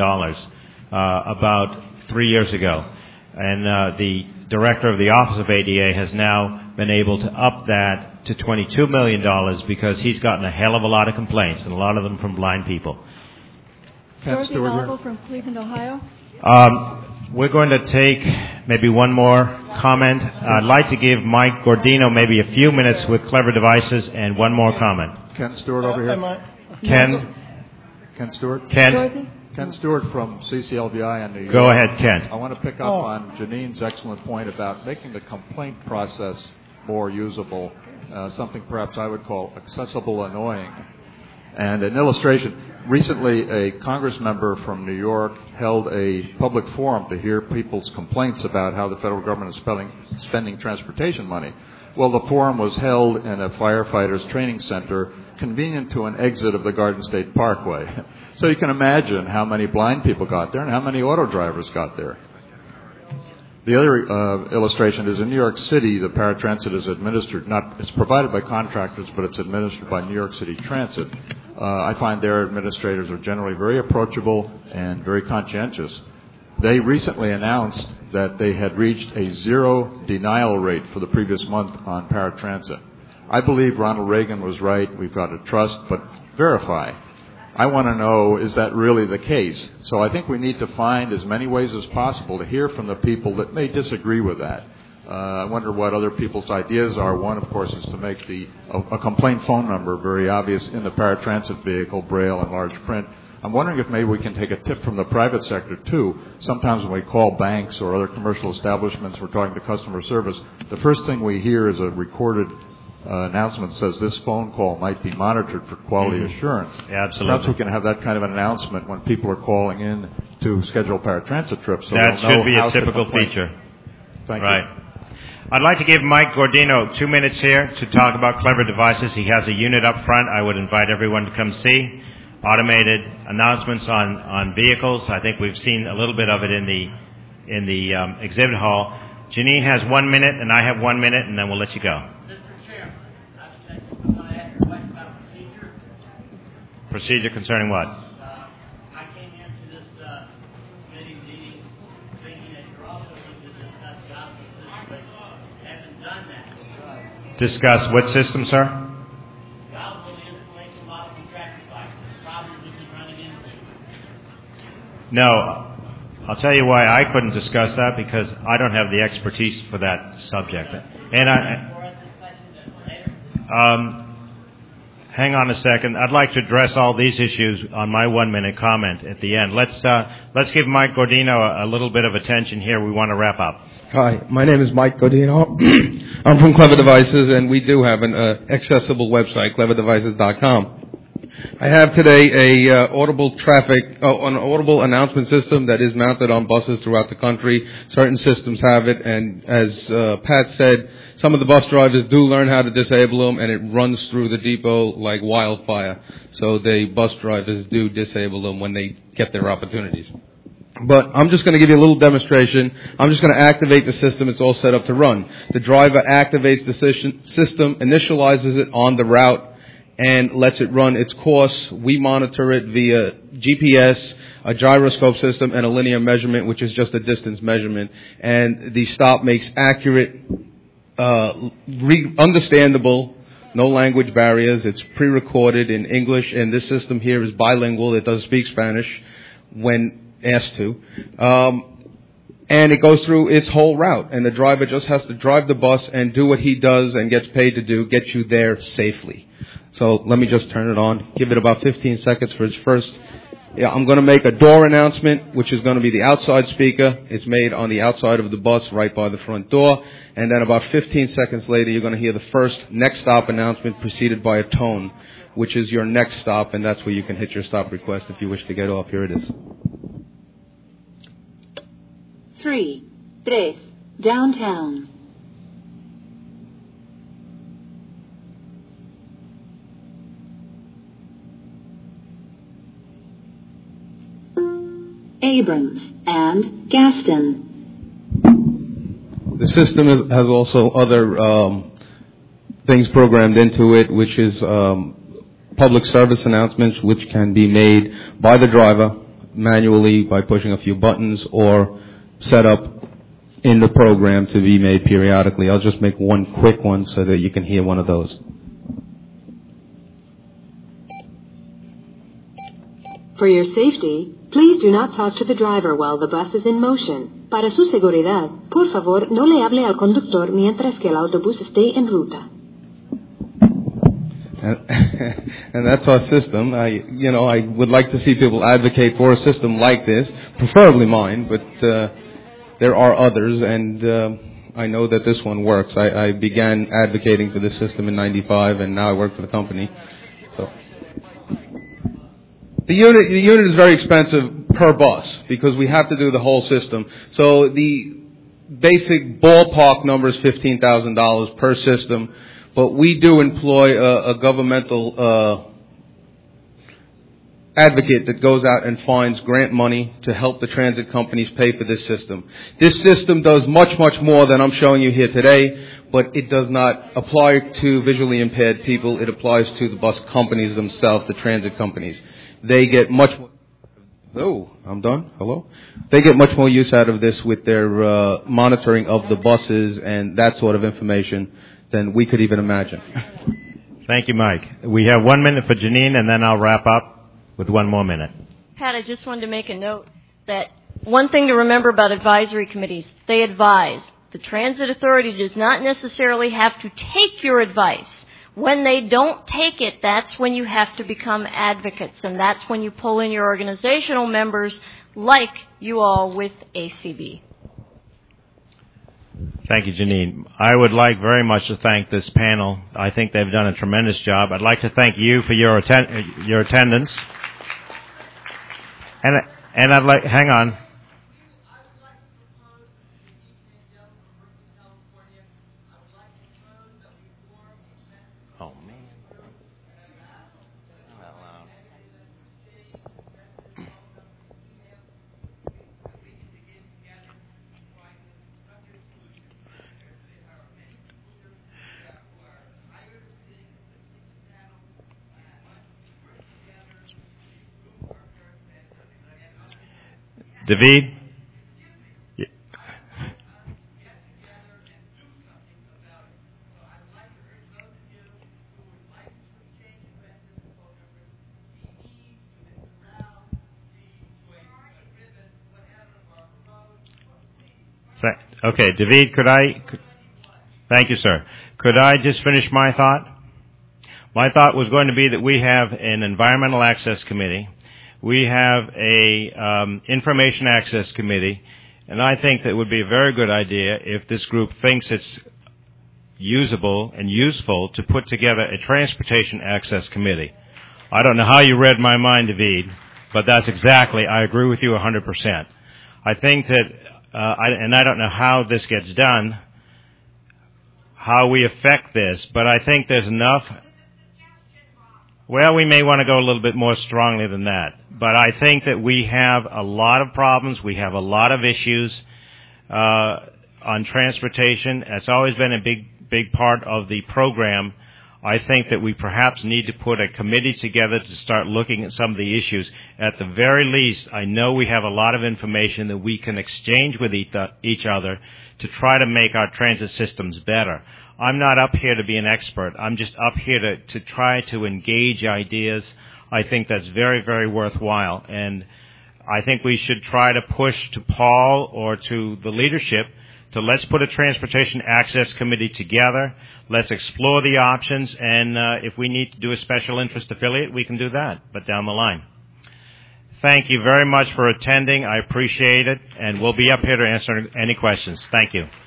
about 3 years ago. And the director of the Office of ADA has now been able to up that to $22 million because he's gotten a hell of a lot of complaints, and a lot of them from blind people. Dorothy Oliver from Cleveland, Ohio. We're going to take maybe one more comment. I'd like to give Mike Gordino maybe a few minutes with Clever Devices and one more comment. Ken Stewart over here. Ken Stewart. Ken Stewart from CCLVI in New York. Go ahead, Ken. I want to pick up on Janine's excellent point about making the complaint process more usable, something perhaps I would call accessible annoying. And an illustration, recently a Congress member from New York held a public forum to hear people's complaints about how the federal government is spending transportation money. Well, the forum was held in a firefighters training center convenient to an exit of the Garden State Parkway. So you can imagine how many blind people got there and how many auto drivers got there. The other illustration is in New York City, the paratransit is administered, it's provided by contractors, but it's administered by New York City Transit. I find their administrators are generally very approachable and very conscientious. They recently announced that they had reached a 0 denial rate for the previous month on paratransit. I believe Ronald Reagan was right. We've got to trust, but verify. I want to know, is that really the case? So I think we need to find as many ways as possible to hear from the people that may disagree with that. I wonder what other people's ideas are. One, of course, is to make a complaint phone number very obvious in the paratransit vehicle, braille and large print. I'm wondering if maybe we can take a tip from the private sector, too. Sometimes when we call banks or other commercial establishments, we're talking to customer service, the first thing we hear is a recorded announcement that says this phone call might be monitored for quality assurance. Absolutely. Perhaps we can have that kind of an announcement when people are calling in to schedule paratransit trips. So that should be a typical feature. Thank you. Right. I'd like to give Mike Gordino 2 minutes here to talk about Clever Devices. He has a unit up front I would invite everyone to come see. Automated announcements on vehicles. I think we've seen a little bit of it in the exhibit hall. Janine has 1 minute, and I have 1 minute, and then we'll let you go. Procedure concerning what? discuss what system, sir? No. I'll tell you why I couldn't discuss that, because I don't have the expertise for that subject. And hang on a second. I'd like to address all these issues on my 1-minute comment at the end. Let's give Mike Godino a little bit of attention here. We want to wrap up. Hi, my name is Mike Godino. I'm from Clever Devices, and we do have an accessible website, cleverdevices.com. I have today an audible announcement system that is mounted on buses throughout the country. Certain systems have it, and as Pat said, some of the bus drivers do learn how to disable them, and it runs through the depot like wildfire. So the bus drivers do disable them when they get their opportunities. But I'm just going to give you a little demonstration. I'm just going to activate the system. It's all set up to run. The driver activates the system, initializes it on the route, and lets it run its course. We monitor it via GPS, a gyroscope system, and a linear measurement, which is just a distance measurement. And the stop makes accurate, understandable, no language barriers. It's pre-recorded in English, and this system here is bilingual. It does speak Spanish when asked to. And it goes through its whole route, and the driver just has to drive the bus and do what he does and gets paid to do, get you there safely. So let me just turn it on. Give it about 15 seconds for its first. Yeah, I'm going to make a door announcement, which is going to be the outside speaker. It's made on the outside of the bus right by the front door. And then about 15 seconds later, you're going to hear the first next stop announcement preceded by a tone, which is your next stop, and that's where you can hit your stop request if you wish to get off. Here it is. 3, downtown. Abrams and Gaston. The system has also other things programmed into it, which is public service announcements, which can be made by the driver manually by pushing a few buttons, or set up in the program to be made periodically. I'll just make one quick one so that you can hear one of those. For your safety, please do not talk to the driver while the bus is in motion. Para su seguridad, por favor, no le hable al conductor mientras que el autobús esté en ruta. And that's our system. I would like to see people advocate for a system like this, preferably mine, but there are others, and I know that this one works. I began advocating for this system in '95, and now I work for the company. So the unit is very expensive per bus because we have to do the whole system. So the basic ballpark number is $15,000 per system, but we do employ a governmental advocate that goes out and finds grant money to help the transit companies pay for this system. This system does much, much more than I'm showing you here today, but it does not apply to visually impaired people. It applies to the bus companies themselves, the transit companies. They get much more... Oh, I'm done. Hello? They get much more use out of this with their monitoring of the buses and that sort of information than we could even imagine. Thank you, Mike. We have 1 minute for Janine, and then I'll wrap up with 1 more minute. Pat, I just wanted to make a note that one thing to remember about advisory committees, they advise. The Transit Authority does not necessarily have to take your advice. When they don't take it, that's when you have to become advocates, and that's when you pull in your organizational members like you all with ACB. Thank you, Janine. I would like very much to thank this panel. I think they've done a tremendous job. I'd like to thank you for your attendance. And I'd like, hang on. Oh, man. David? Okay, David, thank you, sir. Could I just finish my thought? My thought was going to be that we have an Environmental Access Committee. We have a Information Access Committee. And I think that it would be a very good idea if this group thinks it's usable and useful to put together a Transportation Access Committee. I don't know how you read my mind, David, but that's exactly, I agree with you 100%. I think that, and I don't know how this gets done, how we affect this, but I think there's enough. Well, we may want to go a little bit more strongly than that. But I think that we have a lot of problems. We have a lot of issues on transportation. It's always been a big part of the program. I think that we perhaps need to put a committee together to start looking at some of the issues. At the very least, I know we have a lot of information that we can exchange with each other to try to make our transit systems better. I'm not up here to be an expert. I'm just up here to try to engage ideas. I think that's very, very worthwhile. And I think we should try to push to Paul or to the leadership to let's put a Transportation Access Committee together. Let's explore the options. And if we need to do a special interest affiliate, we can do that, but down the line. Thank you very much for attending. I appreciate it. And we'll be up here to answer any questions. Thank you.